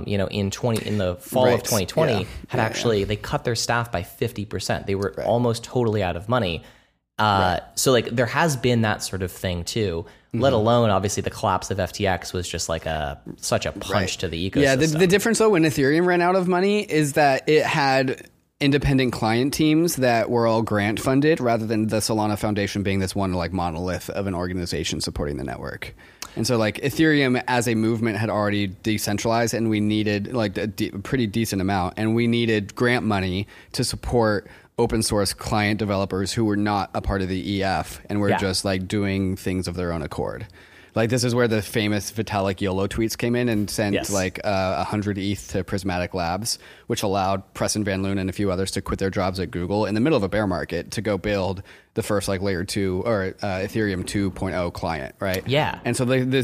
in the fall of 2020 they cut their staff by 50%. They were almost totally out of money. So like there has been that sort of thing too. Let alone obviously the collapse of FTX was just like such a punch to the ecosystem. Yeah, the difference though when Ethereum ran out of money is that it had independent client teams that were all grant funded rather than the Solana Foundation being this one like monolith of an organization supporting the network. And so like Ethereum as a movement had already decentralized and we needed like a pretty decent amount and we needed grant money to support open source client developers who were not a part of the EF and were just like doing things of their own accord. Like this is where the famous Vitalik YOLO tweets came in and sent like 100 ETH to Prismatic Labs, which allowed Preston Van Loon and a few others to quit their jobs at Google in the middle of a bear market to go build the first like layer 2 or Ethereum 2.0 client, right? Yeah. And so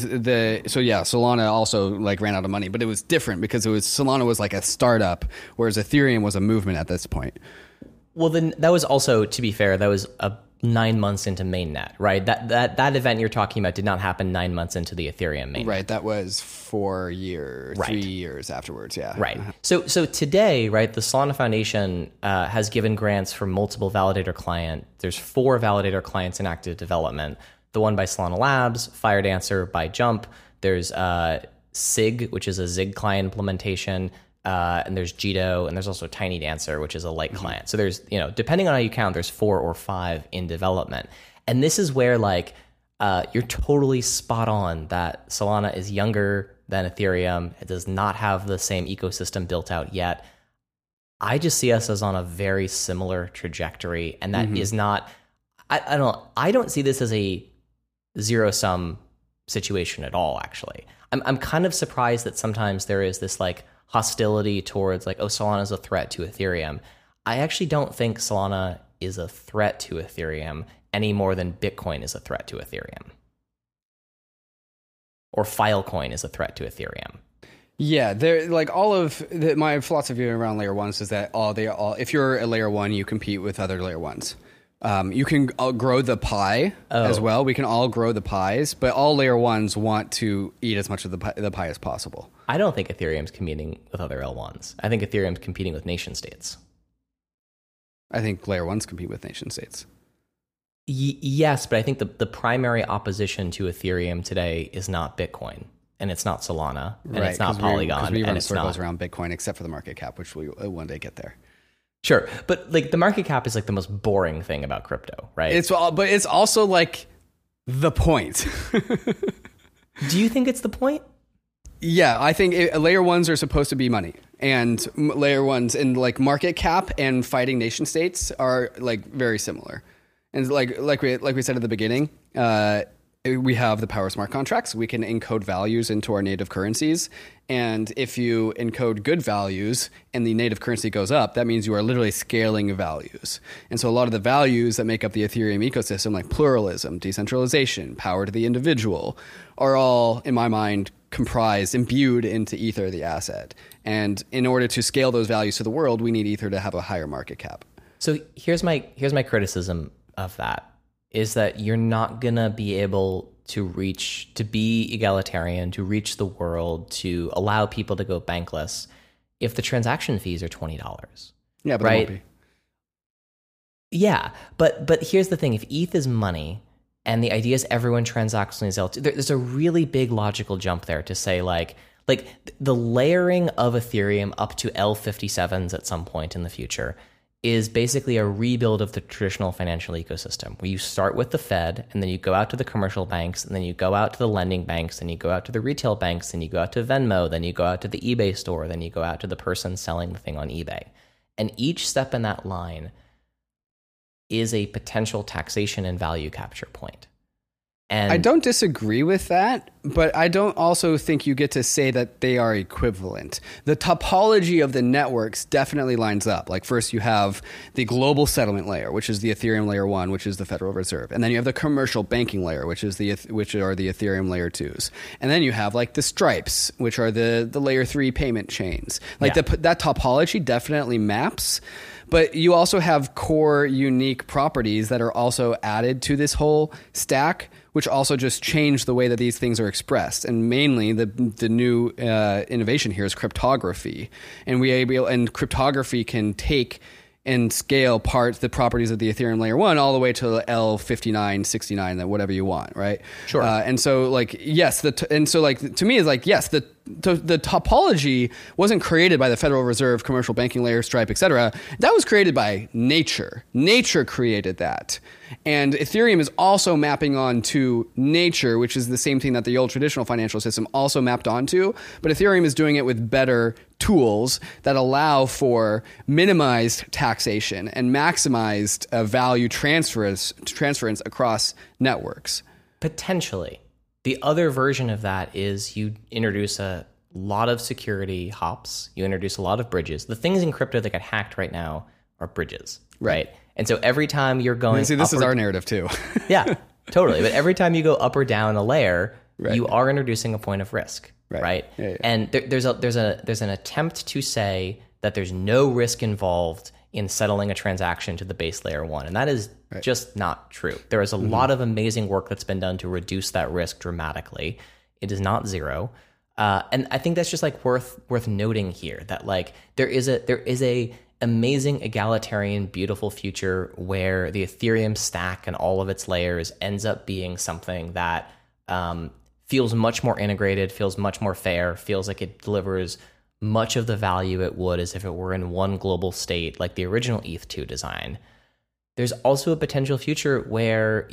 Solana also like ran out of money, but it was different because Solana was like a startup, whereas Ethereum was a movement at this point. Well, then that was also, to be fair, that was 9 months into mainnet, right? That event you're talking about did not happen 9 months into the Ethereum mainnet. Right. That was 4 years, 3 years afterwards. Yeah. Right. So today, right, the Solana Foundation has given grants for multiple validator client. There's 4 validator clients in active development the one by Solana Labs, FireDancer by Jump. There's SIG, which is a Zig client implementation, and there's Jito, and there's also TinyDancer, which is a light client. So there's, depending on how you count, there's 4 or 5 in development. And this is where you're totally spot on that Solana is younger than Ethereum. It does not have the same ecosystem built out yet. I just see us as on a very similar trajectory, and that is not. I don't see this as a zero-sum situation at all, actually. I'm kind of surprised that sometimes there is this hostility towards Solana is a threat to Ethereum. I actually don't think Solana is a threat to Ethereum any more than Bitcoin is a threat to Ethereum. Or Filecoin is a threat to Ethereum. Yeah, they're my philosophy around layer ones is that if you're a layer one, you compete with other layer ones. You can grow the pie as well. We can all grow the pies, but all layer ones want to eat as much of the pie as possible. I don't think Ethereum's competing with other L1s. I think Ethereum's competing with nation states. I think layer ones compete with nation states. Yes, but I think the primary opposition to Ethereum today is not Bitcoin, and it's not Solana, and it's not Polygon, we run and it's circles not around Bitcoin, except for the market cap, which we will one day get there. Sure, but the market cap is the most boring thing about crypto, right? But it's also the point. Do you think it's the point? Yeah, I think layer ones are supposed to be money, and layer ones and market cap and fighting nation states are very similar. And like we said at the beginning, we have the power smart contracts. We can encode values into our native currencies. And if you encode good values and the native currency goes up, that means you are literally scaling values. And so a lot of the values that make up the Ethereum ecosystem, like pluralism, decentralization, power to the individual, are all, in my mind, imbued into Ether, the asset. And in order to scale those values to the world, we need Ether to have a higher market cap. So here's my criticism of that, is that you're not going to be able to be egalitarian, to reach the world, to allow people to go bankless if the transaction fees are $20. Yeah, but right? It won't be. Yeah, but here's the thing. If ETH is money and the idea is everyone transacts on these L2, there's a really big logical jump there to say the layering of Ethereum up to L57s at some point in the future is basically a rebuild of the traditional financial ecosystem, where you start with the Fed, and then you go out to the commercial banks, and then you go out to the lending banks, and you go out to the retail banks, and you go out to Venmo, then you go out to the eBay store, then you go out to the person selling the thing on eBay. And each step in that line is a potential taxation and value capture point. And I don't disagree with that, but I don't also think you get to say that they are equivalent. The topology of the networks definitely lines up. First you have the global settlement layer, which is the Ethereum layer 1, which is the Federal Reserve. And then you have the commercial banking layer, which are the Ethereum layer 2s. And then you have the stripes, which are the layer 3 payment chains. That topology definitely maps. But you also have core unique properties that are also added to this whole stack, which also just change the way that these things are expressed. And mainly the new innovation here is cryptography. And cryptography can take and scale the properties of the Ethereum layer 1 all the way to L59, 69, that whatever you want, right? Sure. And so yes, to me is yes, the topology wasn't created by the Federal Reserve, commercial banking layer, Stripe, etc. That was created by nature. Nature created that. And Ethereum is also mapping onto nature, which is the same thing that the old traditional financial system also mapped onto. But Ethereum is doing it with better tools that allow for minimized taxation and maximized value transference across networks. Potentially. The other version of that is you introduce a lot of security hops. You introduce a lot of bridges. The things in crypto that get hacked right now are bridges, right? And so every time you're going... See, this is our narrative too. Yeah, totally. But every time you go up or down a layer, you are introducing a point of risk, right? Yeah. And there's an attempt to say that there's no risk involved in settling a transaction to the base layer 1. And that is just not true. There is a lot of amazing work that's been done to reduce that risk dramatically. It is not zero. And I think that's just worth noting here, that there is a amazing, egalitarian, beautiful future where the Ethereum stack and all of its layers ends up being something that feels much more integrated, feels much more fair, feels like it delivers much of the value it would as if it were in one global state, like the original ETH2 design. There's also a potential future where,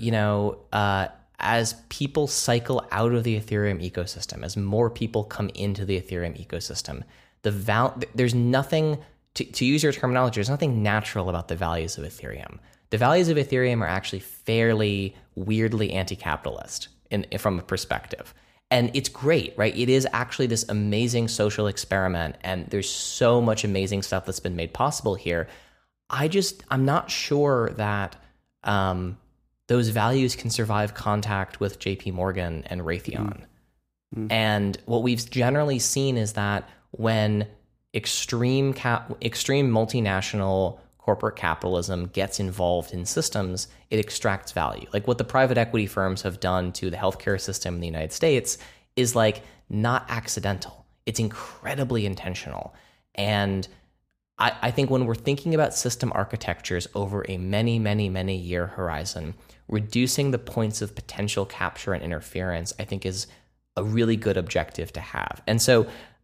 as people cycle out of the Ethereum ecosystem, as more people come into the Ethereum ecosystem, there's nothing, to use your terminology, there's nothing natural about the values of Ethereum. The values of Ethereum are actually fairly weirdly anti-capitalist from a perspective. And it's great, right? It is actually this amazing social experiment, and there's so much amazing stuff that's been made possible here. I'm not sure that those values can survive contact with JP Morgan and Raytheon. And what we've generally seen is that when extreme multinational corporate capitalism gets involved in systems, it extracts value. Like what the private equity firms have done to the healthcare system in the United States is like not accidental. It's incredibly intentional. And I think when we're thinking about system architectures over a many, many, many year horizon, reducing the points of potential capture and interference, I think, is a really good objective to have. And so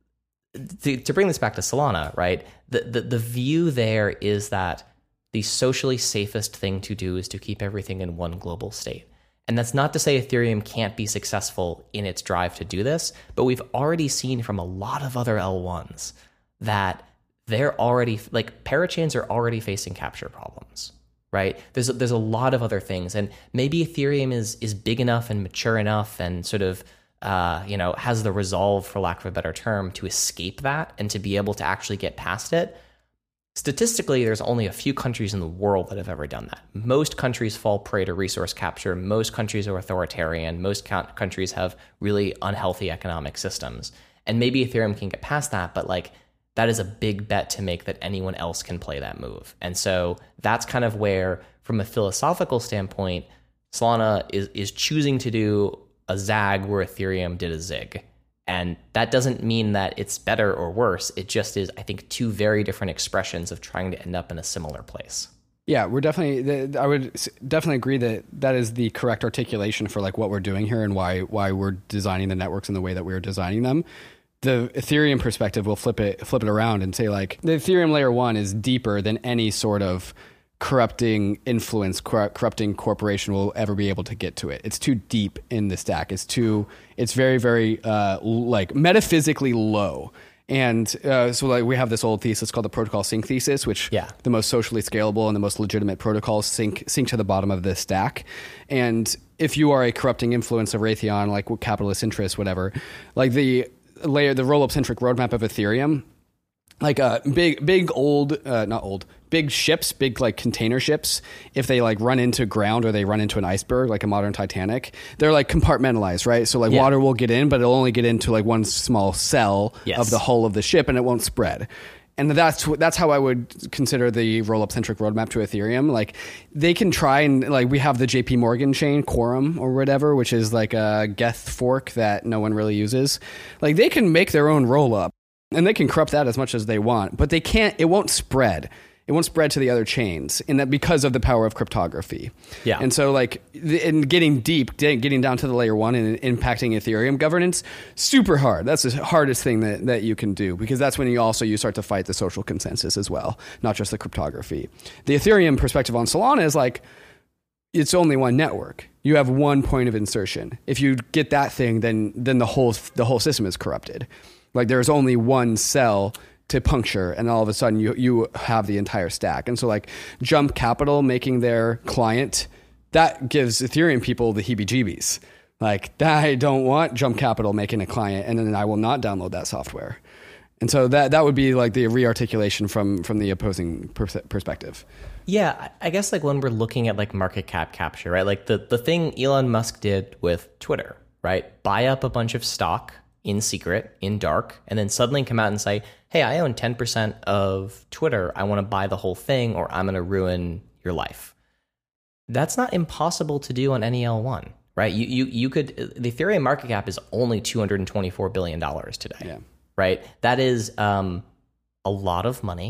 to bring this back to Solana, right, the view there is that the socially safest thing to do is to keep everything in one global state. And that's not to say Ethereum can't be successful in its drive to do this, but we've already seen from a lot of other L1s that they're already, like, parachains are already facing capture problems, right? There's a lot of other things, and maybe Ethereum is big enough and mature enough and sort of has the resolve, for lack of a better term, to escape that and to be able to actually get past it. Statistically, there's only a few countries in the world that have ever done that. Most countries fall prey to resource capture. Most countries are authoritarian. Most countries have really unhealthy economic systems. And maybe Ethereum can get past that, but like, that is a big bet to make that anyone else can play that move. And so that's kind of where, from a philosophical standpoint, Solana is choosing to do a zag where Ethereum did a zig. And that doesn't mean that it's better or worse. It just is, I think, two very different expressions of trying to end up in a similar place. Yeah, I would definitely agree that is the correct articulation for like what we're doing here and why we're designing the networks in the way that we're designing them. The Ethereum perspective will flip it around and say like the Ethereum layer 1 is deeper than any sort of corrupting influence, corrupting corporation will ever be able to get to it. It's too deep in the stack. It's very, very like metaphysically low. And so like we have this old thesis called the protocol sink thesis, which the most socially scalable and the most legitimate protocols sink to the bottom of this stack. And if you are a corrupting influence of Raytheon, like capitalist interests, whatever, like the roll-up centric roadmap of Ethereum, like big ships, big like container ships, if they like run into ground or they run into an iceberg, like a modern Titanic, they're like compartmentalized, right? So like water will get in, but it'll only get into like one small cell of the hull of the ship and it won't spread. And that's how I would consider the roll-up centric roadmap to Ethereum. Like they can try and like we have the JP Morgan chain, Quorum or whatever, which is like a Geth fork that no one really uses. Like they can make their own roll-up and they can corrupt that as much as they want, but it won't spread. It won't spread to the other chains, and that because of the power of cryptography. Yeah. And so like in getting down to the layer 1 and impacting Ethereum governance, super hard. That's the hardest thing that you can do, because that's when you start to fight the social consensus as well, not just the cryptography. The Ethereum perspective on Solana is like, it's only one network. You have one point of insertion. If you get that thing, then the whole system is corrupted. Like there's only one cell to puncture, and all of a sudden you have the entire stack. And so like Jump Capital making their client, that gives Ethereum people the heebie-jeebies. Like, I don't want Jump Capital making a client, and then I will not download that software. And so that would be like the re-articulation from the opposing perspective. Yeah, I guess like when we're looking at like market cap capture, right? Like the thing Elon Musk did with Twitter, right? Buy up a bunch of stock in secret, in dark, and then suddenly come out and say, hey, I own 10% of Twitter. I want to buy the whole thing, or I'm going to ruin your life. That's not impossible to do on any L1, right? You could, the Ethereum market cap is only $224 billion today, right? That is a lot of money.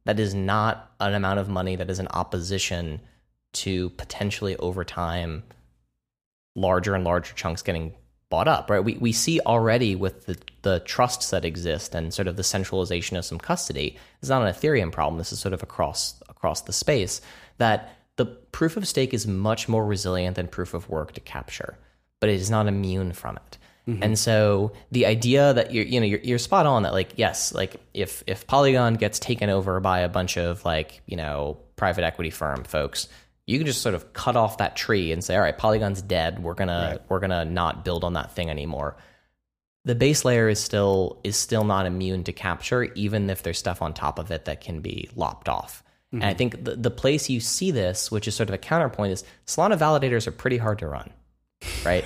that is not an amount of money that is in opposition to potentially over time larger and larger chunks getting bought up, right? We see already with the trusts that exist and sort of the centralization of some custody. It's not an Ethereum problem. This is sort of across the space, that the proof of stake is much more resilient than proof of work to capture, but it is not immune from it. Mm-hmm. And so the idea that you're spot on that, like, yes, like if Polygon gets taken over by a bunch of like, private equity firm folks, you can just sort of cut off that tree and say, all right, Polygon's dead. We're gonna not build on that thing anymore. The base layer is still not immune to capture, even if there's stuff on top of it that can be lopped off. Mm-hmm. And I think the place you see this, which is sort of a counterpoint, is Solana validators are pretty hard to run, right?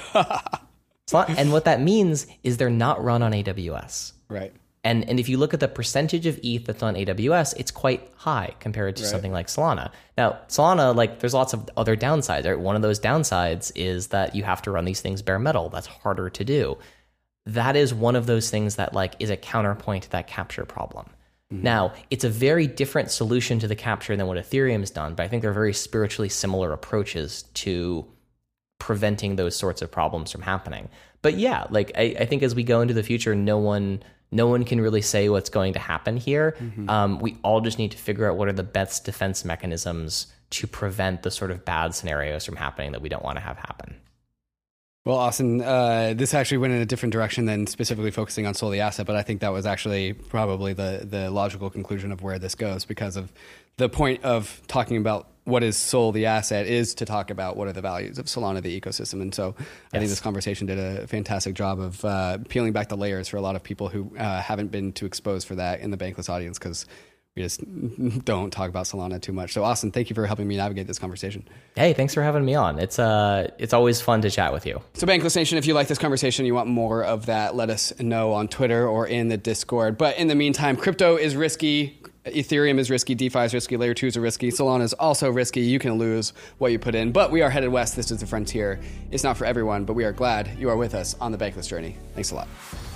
And what that means is they're not run on AWS. Right. And if you look at the percentage of ETH that's on AWS, it's quite high compared to something like Solana. Now, Solana, like, there's lots of other downsides. Right? One of those downsides is that you have to run these things bare metal. That's harder to do. That is one of those things that, like, is a counterpoint to that capture problem. Mm-hmm. Now, it's a very different solution to the capture than what Ethereum's done, but I think they're very spiritually similar approaches to preventing those sorts of problems from happening. But yeah, like, I think as we go into the future, no one can really say what's going to happen here. Mm-hmm. We all just need to figure out what are the best defense mechanisms to prevent the sort of bad scenarios from happening that we don't want to have happen. Well, Austin, this actually went in a different direction than specifically focusing on Sol, the asset, but I think that was actually probably the logical conclusion of where this goes, because of the point of talking about what is Sol, the asset, is to talk about what are the values of Solana, the ecosystem. And so I think this conversation did a fantastic job of peeling back the layers for a lot of people who haven't been too exposed for that in the Bankless audience, because we just don't talk about Solana too much. So Austin, thank you for helping me navigate this conversation. Hey, thanks for having me on. It's always fun to chat with you. So Bankless Nation, if you like this conversation, you want more of that, let us know on Twitter or in the Discord. But in the meantime, crypto is risky. Ethereum is risky, DeFi is risky, Layer 2s are risky, Solana is also risky. You can lose what you put in, but we are headed west. This is the frontier. It's not for everyone, but we are glad you are with us on the Bankless journey. Thanks a lot.